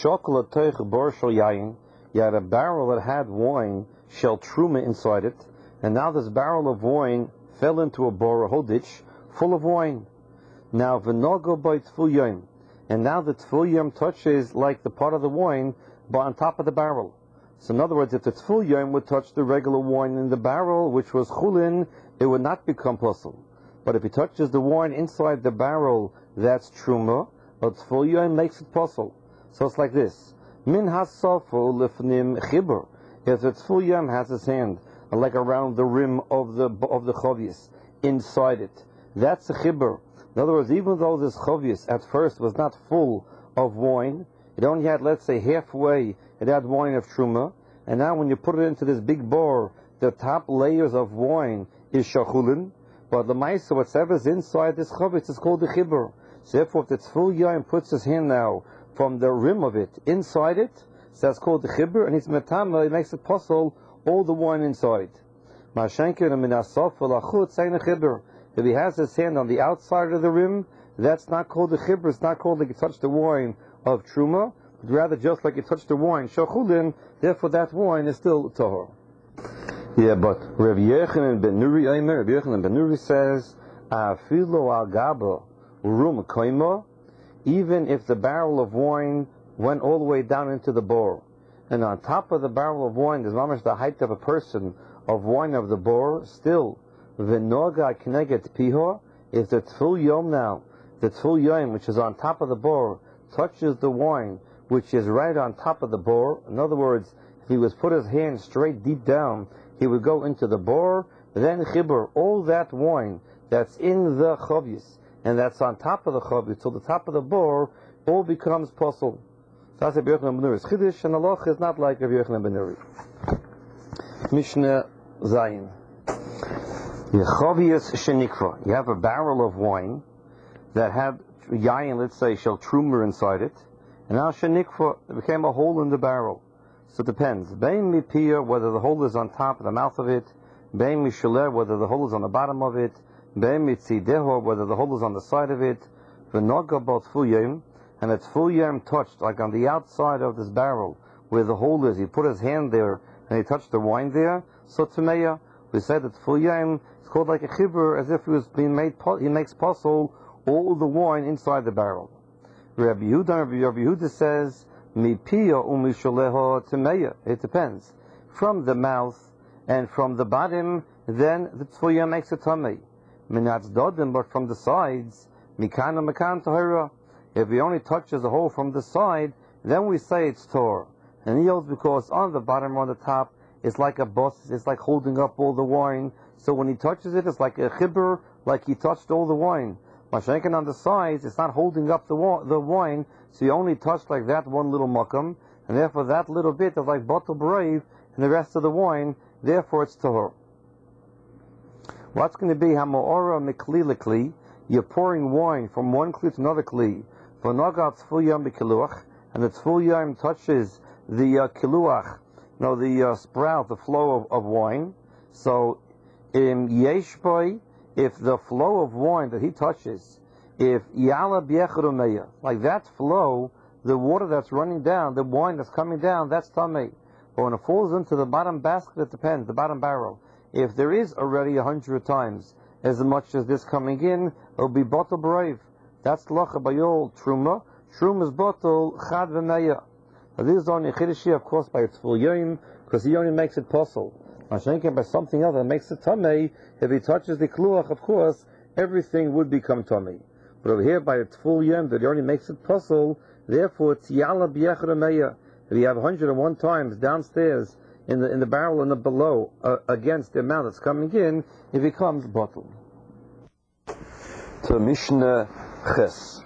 a barrel that had wine, shel truma inside it, and now this barrel of wine fell into a bor, a whole ditch, full of wine. Now v'nogo by tful yom, and now the tful yom touches like the part of the wine, but on top of the barrel. So in other words, if the tful yom would touch the regular wine in the barrel, which was chulin, it would not become puzzle. But if he touches the wine inside the barrel, that's truma, but tful yom makes it puzzle. So it's like this. Min hasofu lifnim chibur. If the tful yom has his hand like around the rim of the of the chovius, inside it, that's a chibur. In other words, even though this chovius at first was not full of wine, it only had, let's say, halfway, it had wine of truma, and now when you put it into this big bor, the top layers of wine is shachulin, but the maisa, whatever's inside this chovius is called the chibur. So therefore, if the tful yom puts his hand now from the rim of it, inside it, so that's called the chibur, and it's metama, it makes it possible, all the wine inside. If he has his hand on the outside of the rim, that's not called the chibur, it's not called like he touched the wine of truma, but rather just like he touched the wine, shachulin, therefore that wine is still tahor. Yeah, but Rabbi Yochanan ben Nuri Eimer, Rabbi Yochanan ben Nuri says, Afilo al gaba rum koima, even if the barrel of wine went all the way down into the bor, and on top of the barrel of wine there's mamish the height of a person of wine of the bor, still v'noga kneget piho, if the tful yom now, the tful yom which is on top of the bor, touches the wine which is right on top of the bor, in other words, if he was put his hand straight deep down, he would go into the bor, then chibur, all that wine that's in the chovius, and that's on top of the chovius, till the top of the bor, all becomes posel. So that's Rabbi Yochanan ben Nuri's chiddush, and Allah is not like Rabbi Yochanan ben Nuri. Mishnah Zayin. Chovius shenikva. You have a barrel of wine that had yayin, let's say, shel trumer inside it, and now shenikva, it became a hole in the barrel. So it depends. Bein mipiyah, whether the hole is on top of the mouth of it, bein mishuler, whether the hole is on the bottom of it, bein mitzideho, whether the hole is on the side of it, v'noga bo tful yom, and a tful yom touched, like on the outside of this barrel, where the hole is, he put his hand there, and he touched the wine there, so tmeya, we said that tful yom is called like a chibur, as if he was being made, he makes possible all the wine inside the barrel. Rabbi Yehuda, Rabbi Yehuda says, Mipiya umisholeho tmeya. It depends. From the mouth and from the bottom, then the tful yom makes a tamei. Minatz dodim, but from the sides, mikana mekan tahira. If he only touches the hole from the side, then we say it's Torah. And he holds because on the bottom or on the top, it's like a bus, it's like holding up all the wine. So when he touches it, it's like a chibur, like he touched all the wine. Mashenkin on the sides, it's not holding up the wa- the wine, so you only touch like that one little makam, and therefore that little bit is like bottle brave, and the rest of the wine, therefore it's tahor. What's going to be hamoora mikli likli? You're pouring wine from one kli to another kli. V'nagat tzful yam b'kiluach, and the tzful yam touches the uh, kiluach, you know, the uh, sprout, the flow of, of wine. So, in yeshboi, if the flow of wine that he touches, if yala b'yecharumeya, like that flow, the water that's running down, the wine that's coming down, that's tamei. But when it falls into the bottom basket, it depends, the bottom barrel. If there is already a hundred times as much as this coming in, it'll be bottle brave. That's lacha bayol truma. Truma is bottle chad v'meya. Now this is only chidishi, of course, by its full yom, because he only makes it possible. Mashenkin by something else that makes it tamei. If he touches the kluach, of course, everything would become tamei. But over here, by its full yom, that he only makes it possible, therefore it's yala b'yecharumeya. If you have one hundred one times downstairs in the in the barrel and the below uh, against the amount that's coming in, it becomes bottle. To Mishnah Ches.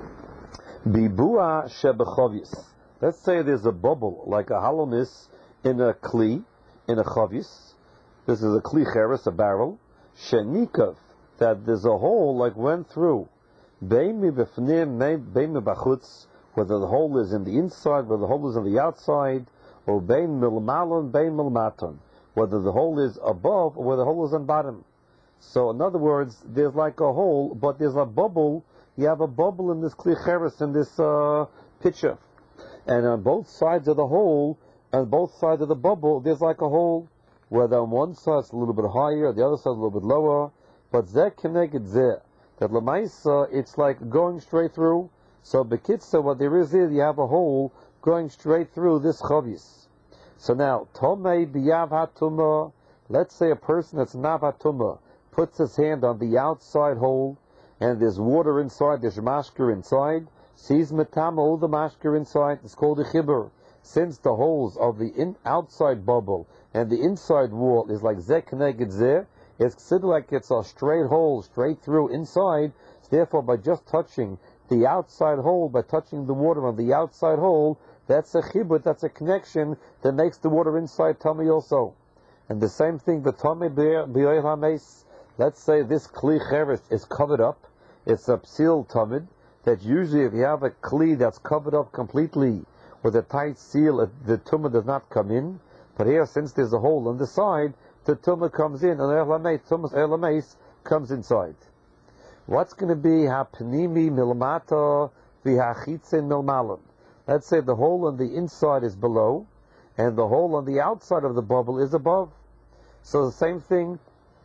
Bibua shebechovis. Let's say there's a bubble, like a hollowness in a kli, in a chovis. This is a kli cheres, a barrel. Shenikav, that there's a hole like went through. Beimi b'fnim, beimi b'chutz, whether the hole is in the inside, whether the hole is on the outside, or bein milmalon, bein milmaton, whether the hole is above or whether the hole is on bottom. So in other words, there's like a hole, but there's a bubble. You have a bubble in this kli cheres, in this uh, pitcher. And on both sides of the hole, on both sides of the bubble, there's like a hole, whether on one side it's a little bit higher, the other side a little bit lower. But zeh keneged zeh, that lemaisa, it's like going straight through. So bekitza, what there is is you have a hole going straight through this chavis. So now, tomei biyav hatumah, let's say a person that's nav hatumah puts his hand on the outside hole, and there's water inside, there's mashker inside, sees metama, all the mashker inside, it's called a chibur. Since the holes of the in, outside bubble and the inside wall is like zeh keneged zeh, it's considered like it's a straight hole, straight through inside. Therefore, by just touching the outside hole, by touching the water on the outside hole, that's a chibur, that's a connection that makes the water inside tummy also. And the same thing, the tummy b'yoyel hameis. Let's say this kli cheres is covered up. It's a psil tamid, that usually if you have a kli that's covered up completely with a tight seal, the tumah does not come in. But here, since there's a hole on the side, the tumah comes in, and the tumah's elameis comes inside. What's going to be hapnimi milmata v'hachitzin milmalim? Let's say the hole on the inside is below, and the hole on the outside of the bubble is above. So the same thing,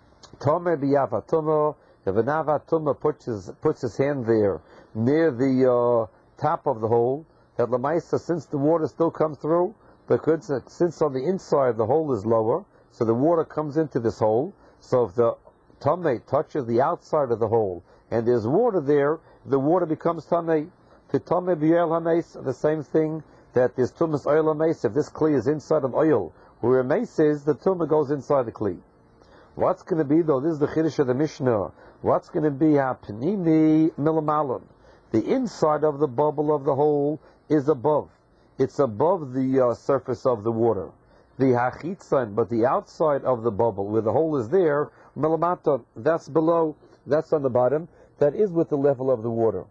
Tomer b'yav hatumah, if an av hatumah puts his, puts his hand there, near the uh, top of the hole, that lemaisa, since the water still comes through, because since on the inside the hole is lower, so the water comes into this hole, so if the tamei touches the outside of the hole, and there's water there, the water becomes tamei. The tamei b'yoyel hameis, the same thing, that there's tumas oil hameis, if this kli is inside of oil, where a mace is, the tumah goes inside the kli. What's going to be though, this is the chiddush of the Mishnah, what's going to be hapnimi milamalim? The inside of the bubble of the hole is above. It's above the uh, surface of the water. The hachitzan, but the outside of the bubble, where the hole is there, milamata, that's below, that's on the bottom, that is with the level of the water.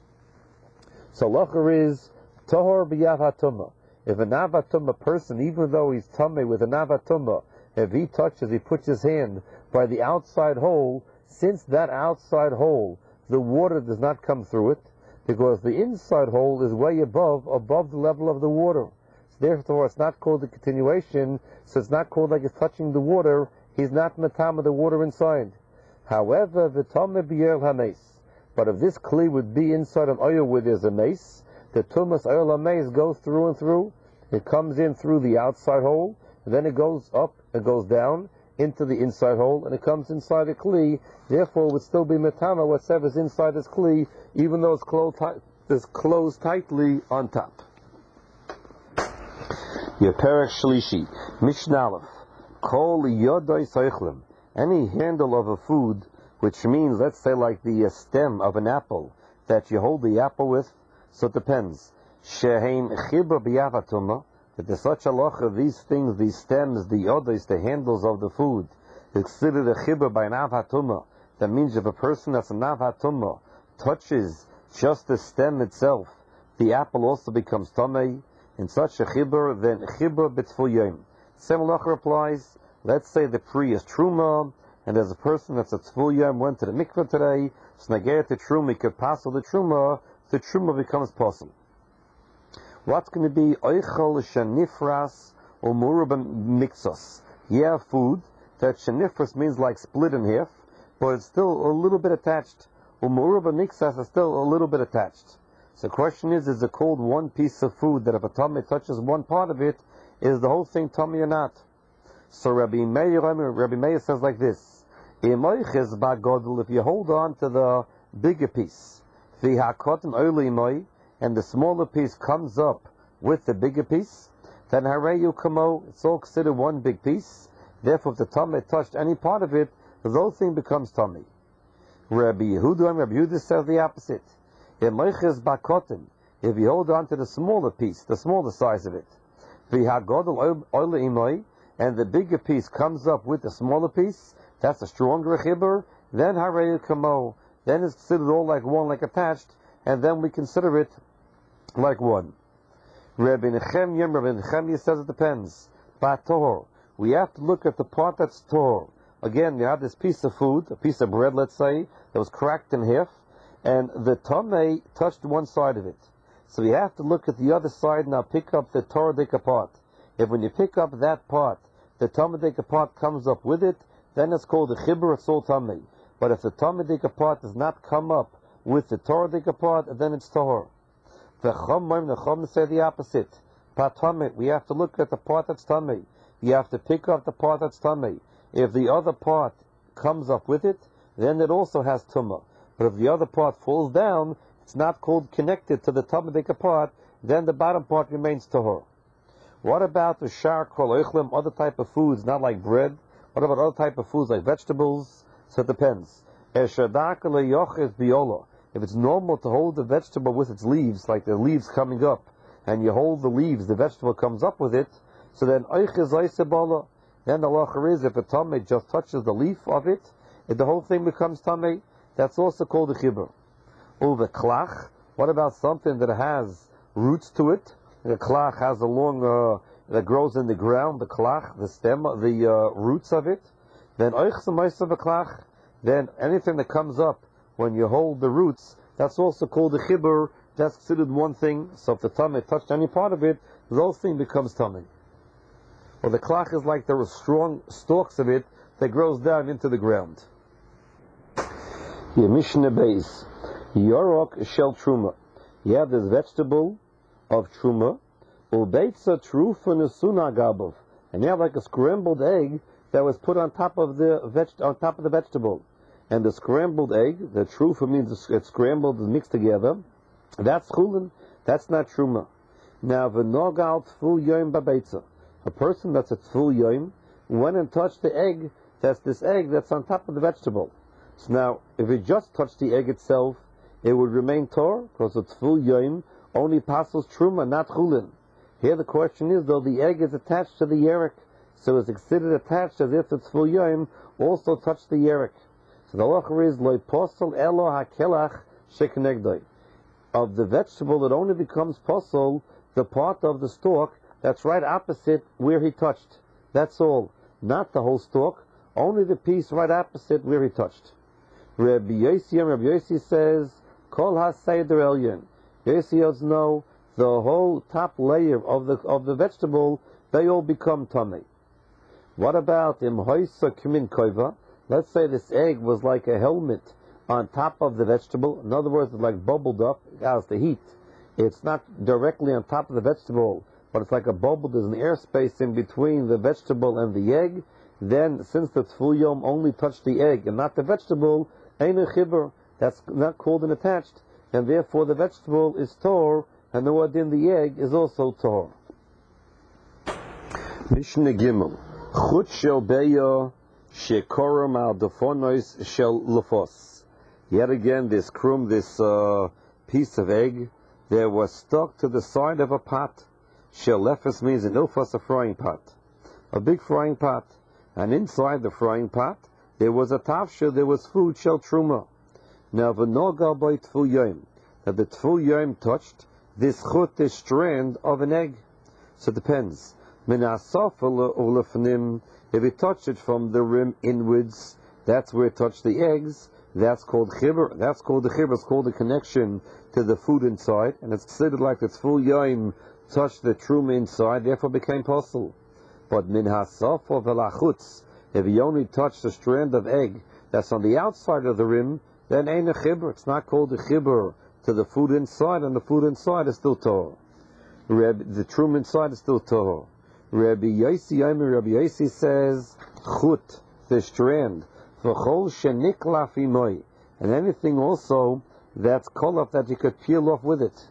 So lacher is tahor b'yav hatumah. If a nav hatumah person, even though he's tamei with a nav hatumah, if he touches, he puts his hand by the outside hole, since that outside hole, the water does not come through it, because the inside hole is way above, above the level of the water. So therefore, it's not called a continuation, so it's not called like he's touching the water, he's not matama the water inside. However, the tameh b'yoyel hameis. But if this kli would be inside an oil where there's a mace, the tumas oil hameis goes through and through, it comes in through the outside hole, and then it goes up, it goes down, into the inside hole, and it comes inside the kli. Therefore, it would still be metama whatever's inside this kli, even though it's closed, ti- it's closed tightly on top. Yeperek Shlishi, Mishnalef, Kol Yodoi Soichlim, any handle of a food, which means, let's say, like the uh, stem of an apple, that you hold the apple with, so it depends. Shehein Chibur B'Yavatuma, that there's such a loch of these things, these stems, the others, the handles of the food, it's considered a Chibur by an Avatuma. That means if a person that's an Avatuma touches just the stem itself, the apple also becomes Tamei. In such a Chibur, then Chibur B'Tful Yom. Same loch applies. Let's say the pri is Truma, and there's a person that's a Tful Yom went to the mikveh today, so Nagaya to Truma, he could pass the Truma, the Truma becomes possible. What's going to be Oichel Shanifras or Murubim Mixos? Yeah, food that Shanifras means like split in half, but it's still a little bit attached. Or Murubim Mixos is still a little bit attached. So the question is, is it called one piece of food that if a tummy touches one part of it, is the whole thing tummy or not? So Rabbi Meir, Rabbi Meir says like this: if you hold on to the bigger piece, and the smaller piece comes up with the bigger piece, then hareyu kamo, it's all considered one big piece. Therefore, if the tummy touched any part of it, the whole thing becomes tummy. Rabbi Yehuda and Rabbi Yehuda says the opposite. If you hold on to the smaller piece, the smaller size of it, and the bigger piece comes up with the smaller piece, that's a stronger chibur, then hareyu kamo, then it's considered all like one, like attached, and then we consider it like one. Rabbi Nechemya, Rabbi Nechemya says it depends. Bator, we have to look at the part that's tor. Again, you have this piece of food, a piece of bread, let's say, that was cracked in half, and the tamei touched one side of it. So we have to look at the other side now, pick up the Toradika part. If when you pick up that part, the Tamadika part comes up with it, then it's called the Chibur, it's all tamei. But if the Tamadika part does not come up with the Toradika part, then it's Tahor. The Chomim, the Chomim say the opposite. Patamit, we have to look at the part that's tamei. You have to pick up the part that's tamei. If the other part comes up with it, then it also has tumah. But if the other part falls down, it's not called connected to the tamadika part, then the bottom part remains tahor. What about the shar kol oichlim, other type of foods, not like bread? What about other type of foods like vegetables? So it depends. If it's normal to hold the vegetable with its leaves, like the leaves coming up, and you hold the leaves, the vegetable comes up with it, so then oich then the halacha is if a tamei just touches the leaf of it, if the whole thing becomes tamei, that's also called a chibur. Uve klach, what about something that has roots to it? The klach has a long, uh, that grows in the ground, the klach, the stem, the uh, roots of it. Then oich semaisa klach, then anything that comes up when you hold the roots, that's also called a chibur, that's considered one thing. So if the tamei touched any part of it, the whole thing becomes tamei. Well, the klach is like there are strong stalks of it that grows down into the ground. Your Mishnah base, Yorok shel truma. You have this vegetable of truma, ubeitza trufa nesuna gabov, and you have like a scrambled egg that was put on top of the veg on top of the vegetable. And the scrambled egg, the trufa means it's scrambled and mixed together. That's chulin. That's not truma. Now v'nogal tful yom babeitza. A person that's a tful yom went and touched the egg. That's this egg that's on top of the vegetable. So now, if it just touched the egg itself, it would remain tor, because the tful yom only passes truma, not chulin. Here the question is, though, the egg is attached to the yerek, so it's considered attached as if the tful yom also touched the yerek. So the halacha is loy posel elo hakelach sheknegdoi. Of the vegetable, it only becomes posel the part of the stalk that's right opposite where he touched. That's all, not the whole stalk. Only the piece right opposite where he touched. Rabbi Yossi, Rabbi Yossi says, Kol ha-seider elyon. Yossi says, no, the whole top layer of the of the vegetable, they all become tamei. What about im hoisa kimin koiva? Let's say this egg was like a helmet on top of the vegetable. In other words, it's like bubbled up as the heat. It's not directly on top of the vegetable, but it's like a bubble. There's an airspace in between the vegetable and the egg. Then, since the tful yom only touched the egg and not the vegetable, ein a chibur, that's not called an attached, and therefore the vegetable is tor, and the word in the egg is also tor. Mishnah Gimel. Chut shel beya shekoram al defonois shel lefos. Yet again, this krum, this uh, piece of egg, there was stuck to the side of a pot. Shel lefos means an ilfos, a frying pot, a big frying pot, and inside the frying pot there was a tafsha, there was food shel truma. Now v'noga by tful yom, that the tful yom touched this chut, this strand of an egg. So it depends. Min asaf ulefnim, if it touched it from the rim inwards, that's where it touched the eggs. That's called chibur. That's called the chibur. It's called the connection to the food inside, and it's considered like the tful yom touched the truma inside, therefore became possible. But min hasaf velachutz, if he only touched the strand of egg that's on the outside of the rim, then ain't a chibur. It's not called a chibur to the food inside, and the food inside is still tahor. The truma inside is still tahor. Rabbi Yossi Yomer, Rabbi Yossi says, chut, the strand, v'chol shenikla fimoy, and anything also that's kolaf that you could peel off with it.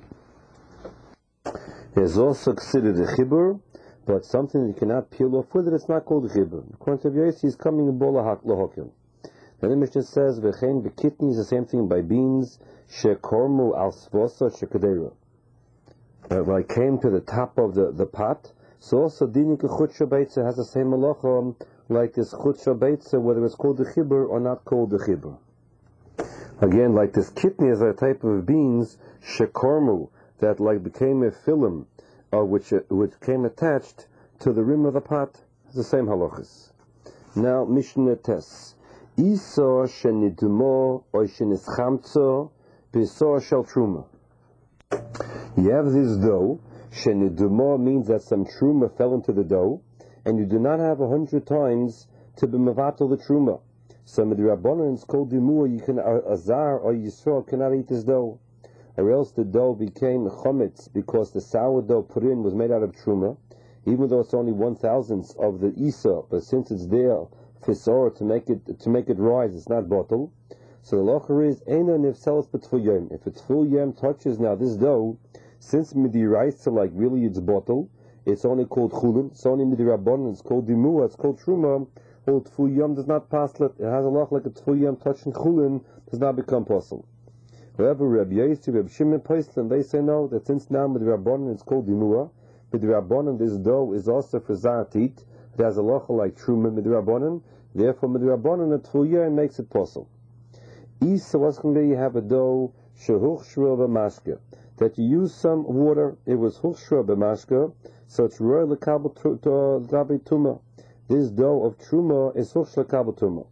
Is also considered a chibur, but something you cannot peel off with it, it's not called a chibur. According to Rabbi Yossi, he's coming in bola lahokim. Then the Mishnah says, v'chein b'kitni is the same thing by beans, shekormu al svosa shekadera. When I came to the top of the, the pot, so also dinik chut shabeitza has the same halacha like this chut shabeitza, whether it's called the chibur or not called the chibur. Again, like this kidney is a type of beans shekormu that like became a film, uh, which uh, which came attached to the rim of the pot. It's the same halachas. Now Mishnah Tes Isa shenidumo or shenischamtzo b'isor shel truma. You have this dough. Shenidumo means that some truma fell into the dough, and you do not have a hundred times to be mevatel the truma. Some of the rabbanans called dimua, you can uh, azar or yisrael cannot eat this dough, or else the dough became chometz because the sourdough put in was made out of truma, even though it's only one thousandth of the isa, but since it's there fisor to make it to make it rise, it's not bottle. So the locher is eina nifselos b'tful yom. If it's full yom touches now this dough, since midiraisa like really it's bottle, it's only called chulin. It's only midirabon. It's called dimua. It's called truma. Well, tful yom does not pass it. It has a loch like a tful yom touching chulin does not become possible. However, Rabbi Yossi, Rabbi Shimon, Paislan, they say no. That since now midirabon it's called dimua, midirabon this dough is also for zaratit. It has a loch like truma midirabon. Therefore, midirabon the tful yom makes it possible. Isa, what's going to be? You have a dough shehuch shro b'mashka, that you use some water. It was huch shro b'mashka, so it's roy lekabel tuma. This dough of truma is huch lekabel tuma.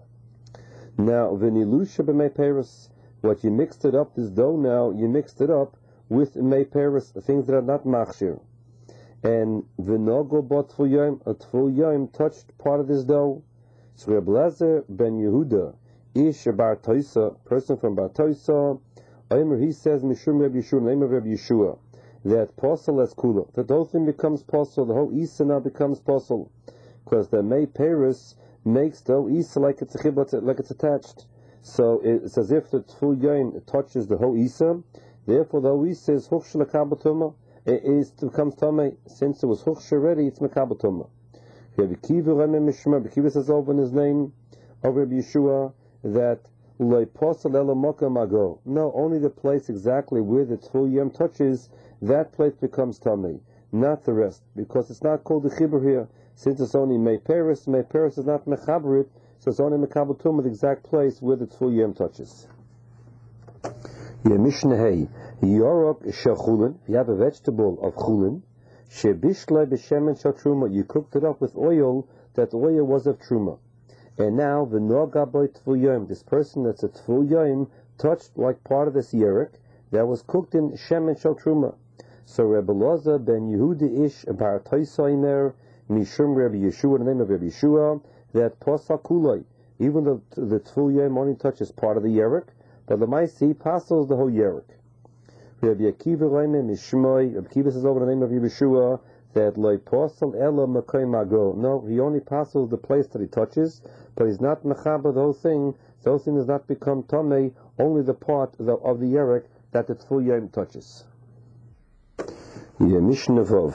Now v'nilusha b'mei peres, what you mixed it up, this dough now you mixed it up with mei peres, things that are not machshir. And v'nogo bot tful yom, a tful yom touched part of this dough. So Reb Lezer ben Yehuda, Ish Bar Toisa, person from Bar Toisa, Omer, he says, Mishum Reb Yeshua, name of Reb Yeshua, that posel as kula, that the whole thing becomes posel, the whole Isa now becomes posel, because the May Paris makes the whole Isa like it's a chibah, like it's attached. So it's as if the Tful Yom touches the whole Isa, therefore the whole Isa is Huchsh L'Kabatuma, it is to become Tomei, since it was Huchsh already, it's Mekabatuma. Rabbi Kiva Reme Mishma, Rabbi Kiva says over in his name of Rabbi Yeshua, that no, only the place exactly where the Tful Yom touches, that place becomes Tamei, not the rest, because it's not called the Chibur here, since it's only Mei Peres. Mei Peres is not Mechaberit, so it's only Mekabel Tum, the exact place where the Tful Yom touches. Mishnah Yorok Shel Chulin, if you have a vegetable of Chulin, Shebishlei B'Shemen Shel Truma, you cooked it up with oil, that oil was of Truma. And now, the noga by tful yom, this person that's a tful yom touched like part of this yerek that was cooked in shemen shel truma. So Rebbe Loza ben Yehuda ish bar Toisaimer mishum Rebbe Yeshua, the name of Rebbe Yeshua, that posa kuloi, even though the tful yom only touches part of the yerek, but the maisi passes the whole yerek. Rebbe Akiva Reime mishmoi, Rebbe Akiva says over the name of Rebbe Yeshua, that loy posel ela makoy mago. No, he only passes the place that he touches, but he's not mechaber the whole thing. The whole thing does not become tamei, only the part of the, of the yerek that the tful yom touches. Yeah, Mishnah Vov.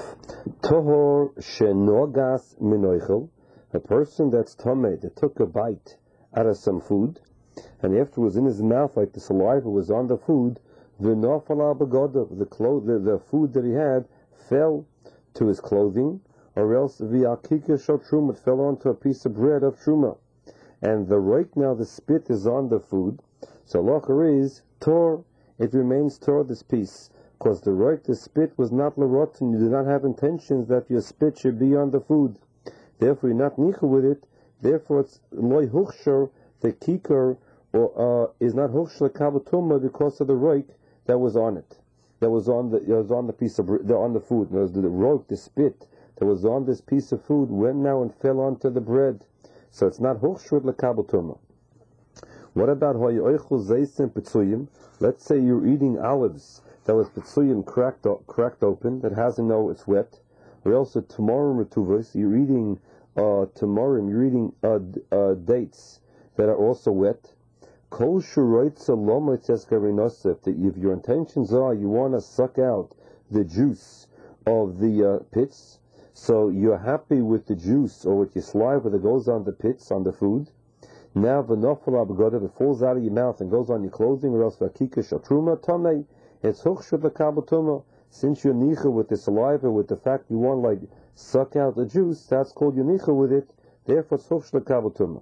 Tohor shenogas minoichel. A person that's tamei, that took a bite out of some food, and after it was in his mouth, like the saliva was on the food, v'nofala begodav, the clo- the the food that he had fell to his clothing, or else v'akika shel truma, it fell onto a piece of bread of truma, and the right now the spit is on the food, so locher is tor, it remains tor, this piece, because the right, the spit was not lerotin, you did not have intentions that your spit should be on the food, therefore you're not nicha with it, therefore it's loy huchshar, the kikar, or uh, is not huchshar kavatuma because of the roik that was on it, that was on the, it was on the piece of, the, on the food, it was the roik, the spit, that was on this piece of food, went now and fell onto the bread, so it's not huchshar lekavatuma. What about hoyoichel zeisim pitzuyim? Let's say you're eating olives that was pitzuyim cracked cracked open, that hasn't know it's wet. Or else tamarim retuvos, you're eating uh, tamarim, you're eating uh, uh, dates that are also wet. Kol shuroitza lomoitzes garinosef, that if your intentions are you want to suck out the juice of the uh, pits, so you're happy with the juice or with your saliva that goes on the pits, on the food. Now v'nofal abagodav, it falls out of your mouth and goes on your clothing, or else v'akika shatruma tamei, it's huchshut l'kabatuma. Since you're nicha with the saliva, with the fact you want like suck out the juice, that's called your nicha with it, therefore it's huchshut l'kabatuma.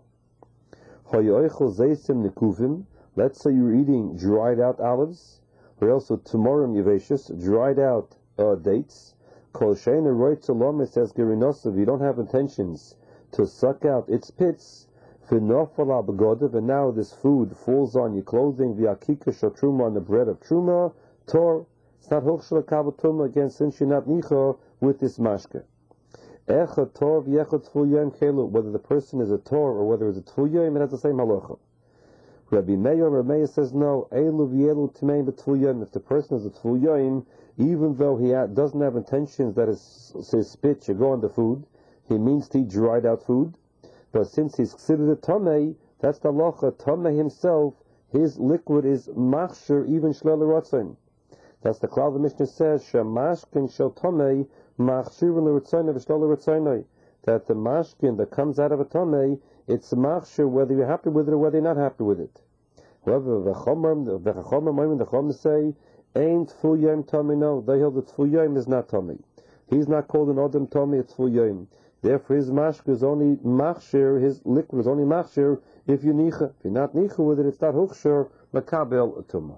Hayoichel zeisim nekuvim, let's say you're eating dried out olives, or also tumorim yavashis, dried out uh, dates. Kol sheina roitza loma, says gerinosav, you don't have intentions to suck out its pits, and now this food falls on your clothing, v'akika shatruma, on the bread of truma, tor, it's not hochshel kavatuma, again, since you're not nicha with this mashke. Echa tor v'echa tful yom kelu, whether the person is a tor or whether it's a tful yom, it has the same halacha. Rabbi Meir, Rabbi Meir says no, elu v'elu tmein b'tful yom, if the person is a tful yom, even though he ha- doesn't have intentions that his, his spit should go on the food, he means to eat dried out food, but since he's considered a tamei, that's the halacha. Tamei himself, his liquid is machshir, even shlel l'rotzen. That's the klal the Mishnah says, shemashkin shel tamei machshir l'rotzen v'shlel l'rotzen. That the mashkin that comes out of a tamei, it's machshir whether you're happy with it or whether you're not happy with it. However, the chomer, the chomer, the chomer say, ain't tful yom tamei. No, they hold that tful yom is not tamei. He's not called an odem tamei, it's tful yom. Therefore, his mashke is only machshir, his liquid is only machshir if you nicha. If you're not nicha with it, it's not huchshir, makabel atuma.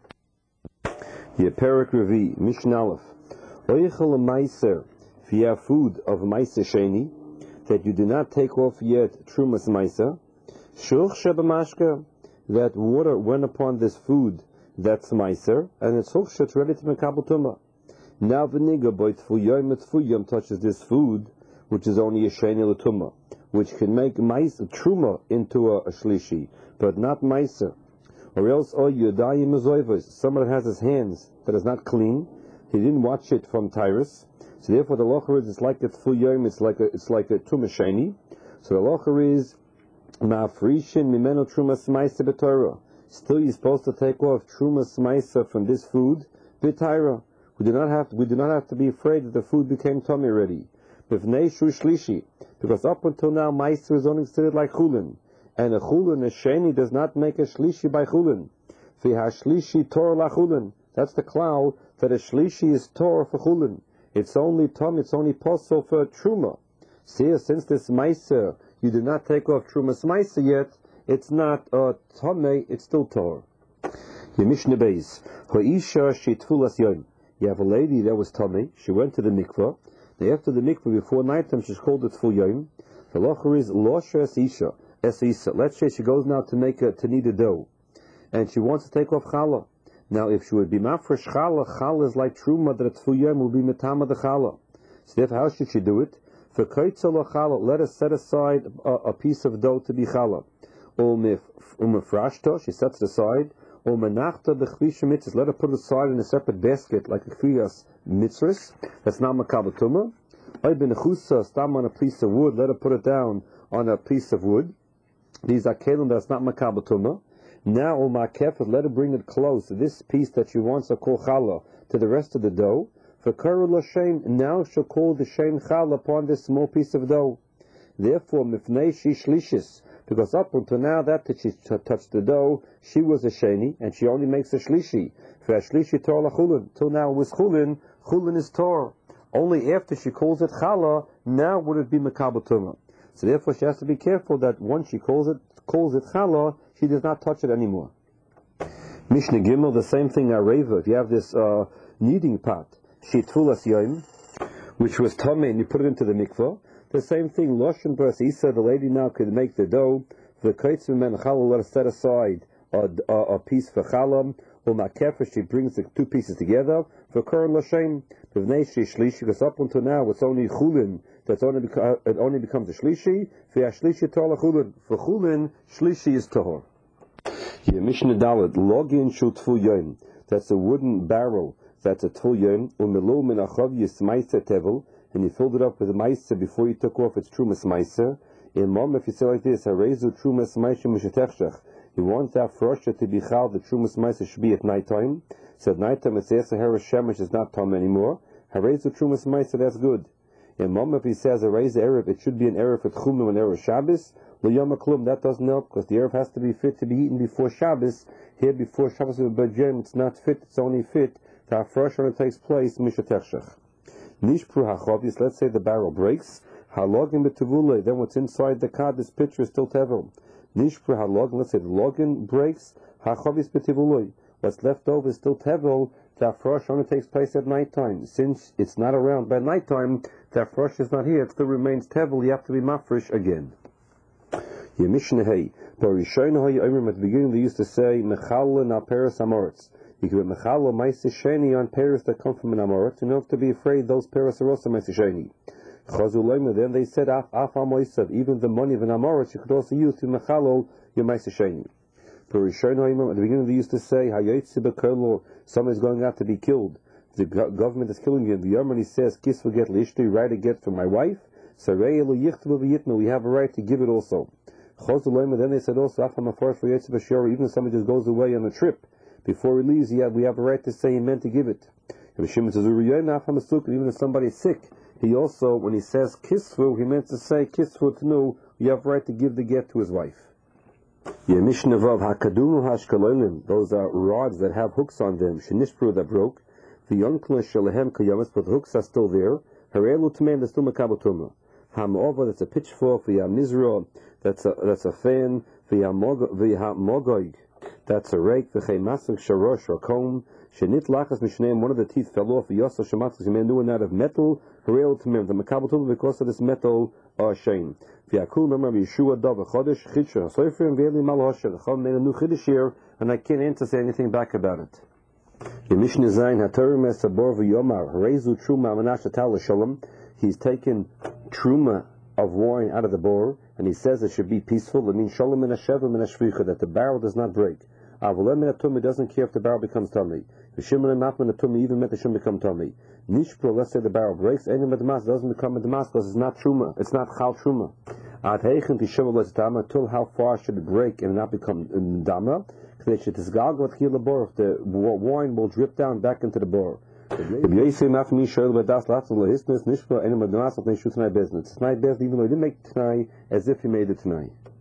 Yeperik Revi, Mishnah Aleph. Oichel meiser, if you have food of meiser sheni, that you do not take off yet trumas meiser, shulch shebamashke, that water went upon this food that's meiser, and it's huchshir, it's ready to makabel tuma. Now v'niga boy tful yom, tful yom touches this food, which is only a sheni l'tumah, which can make meiser truma into a, a shlishi, but not meiser. Or else, oh, yodayim mezoivos, someone has his hands that is not clean, he didn't watch it from Tyrus, so therefore the locher is, it's like a tful yom, it's like a, it's like a truma sheni. So the locher is ma'afrishin mimeno trumas meiser b'torah. Still, you're supposed to take off trumas meiser from this food b'torah. We do not have to, we do not have to be afraid that the food became tummy already. Because up until now, meiser is only considered like chulin, and a chulin, a sheni, does not make a shlishi by chulin. Shlishi tor la chulin. That's the cloud that a shlishi is tor for chulin. It's only tom, it's only posel for truma. See, since this meiser, you did not take off trumas meiser yet, it's not uh, tome, it's still tor. Your Mishnah Beis, ha'isha shitfulas yom. You have a lady that was tummy, she went to the mikvah. After the mikvah, before nighttime, she's called it tful yom. The locher is losher es isha, es isa. Let's say she goes now to make a, to knead a dough, and she wants to take off challah. Now, if she would be mafresh challah, challah is like truma, that tful yom will be metama the challah. So therefore, how should she do it? For kaitzel challah, let us set aside a, a piece of dough to be challah. Umefrashta, she sets it aside. Umenachta b'chvisha mitzvahs, let her put it aside in a separate basket, like a chviyas mitzvahs. That's not makabel tumah. Oy b'nechusa, stam on a piece of wood, let her put it down on a piece of wood. These are kelim that's not makabel tumah. Now, umakefet, let her bring it close to this piece that she wants to call challah to the rest of the dough. V'karu l'shem, now she'll call the shem chal upon this small piece of dough. Therefore, mifnei she shlishis, because up until now that that she t- touched the dough, she was a sheni, and she only makes a shlishi. For a shlishi tor lachulin. Till now it was chulin, chulin is tor. Only after she calls it chala, now would it be mekabel tumah. So therefore she has to be careful that once she calls it calls it chala, she does not touch it anymore. Mishnah Gimel, the same thing areva. If you have this uh, kneading pot, shitfulas yoim, which was tummy, and you put it into the mikvah, the same thing, loshen bras isa, the lady now could make the dough, the kaitzim men chala, let us set aside a, a, a piece for chalam, or makefa, she brings the two pieces together, for karan lashem, b'vnei she shlishi, because up until now it's only chulin, that's only beca- it only becomes a shlishi, for shlishi tor chulin, for chulin, shlishi is tahor. Here, Mishnah Dalet, login shutfu yoim, that's a wooden barrel, that's a tful yoim, umelu min achav yismaisa tevel, and you filled it up with a maisa before you took off its trumas maisa. In mom, if you say like this, harezu trumas maisa mishatechshach, you want that frosha to be chal, the trumas maisa should be at night time. So at night time, it's esahara shemesh is not tom anymore. Harezu trumas maisa, that's good. In mom, if he says a raise erev, it should be an erev at chumim and erev Shabbos. Lo yom klum, that doesn't help, because the erev has to be fit to be eaten before Shabbos. Here, before Shabbos with Bajim, it's not fit, it's only fit. The frosha when it takes place, mishatechshach. Nishpru hachovis, let's say the barrel breaks. Halogin betuvule, then what's inside the cod, this pitcher is still tevel. Nishpru halogin, let's say the login breaks. Hachovis betuvule, what's left over is still tevel. The frosh only takes place at night time. Since it's not around by night time, the frosh is not here, it still remains tevel, you have to be mafresh again. Yemishne hey, Barishoyna hay Omer, at the beginning they used to say, Mechala na peres amoritz. You can be mechala ma'aseh sheni on pears that come from an amorit. You don't have to be afraid those pears are also ma'aseh sheni. Chazulema, then they said af af amoisav, even the money of an amorit you could also use to mechalol your ma'aseh sheni. Perishoyna, at the beginning they used to say hayotzi bekolo, someone is going out to be killed. The go- government is killing him. The Yermani says kis get lishti, write a get for my wife. Sarei elu yichtu v'yitnu, we have a right to give it also. Chazulema, then they said also af amafor for yotzi b'shor, even if somebody just goes away on a trip. Before he leaves, yeah, we have a right to say he meant to give it. Even if somebody is sick, he also, when he says kisfu, he meant to say kisfu tnu, you have a right to give the get to his wife. Those are rods that have hooks on them. Shenishpru that broke. The yonkla shalahem kayamas, but the hooks are still there. Harelu tmeim, that's still makabel tumah. Hamova, that's a pitchfork. V'yam nizro, that's a that's a fan. V'yam mogoig, that's a rake. V'chei masuk sharosh or comb. Shenit lachas mishneim, one of the teeth fell off. V'yosa shematzos, you may do it out of metal. Harelu tmeim, the makabel tumah, because of this metal are shame. V'yakul memar Yeshua dav chodesh chidshah soifrim v'eli mal hosher. The Chum made a new chiddush here, and I can't answer say anything back about it. The Mishnah Zayin Hatorim es Sabor v'Yomar Rezu Truma Manash Atal Shalom. He's taken truma of wine out of the boar, and he says it should be peaceful. It means Shalom and Hashem and Hashvicha, that the barrel does not break. Avolem and Atum, doesn't care if the barrel becomes tummy. V'Shimon and Nachman Atum, even meant it shouldn't become tummy. Nishpro, let's say the barrel breaks. Any Madmas doesn't become a Damas because it's not truma. It's not Chal truma. Ad Heichen Tishav Letama, until how far should it break and not become Dama? If the wine will drip down back into the bore. It's not business, even though he didn't make it tonight as if he made it tonight.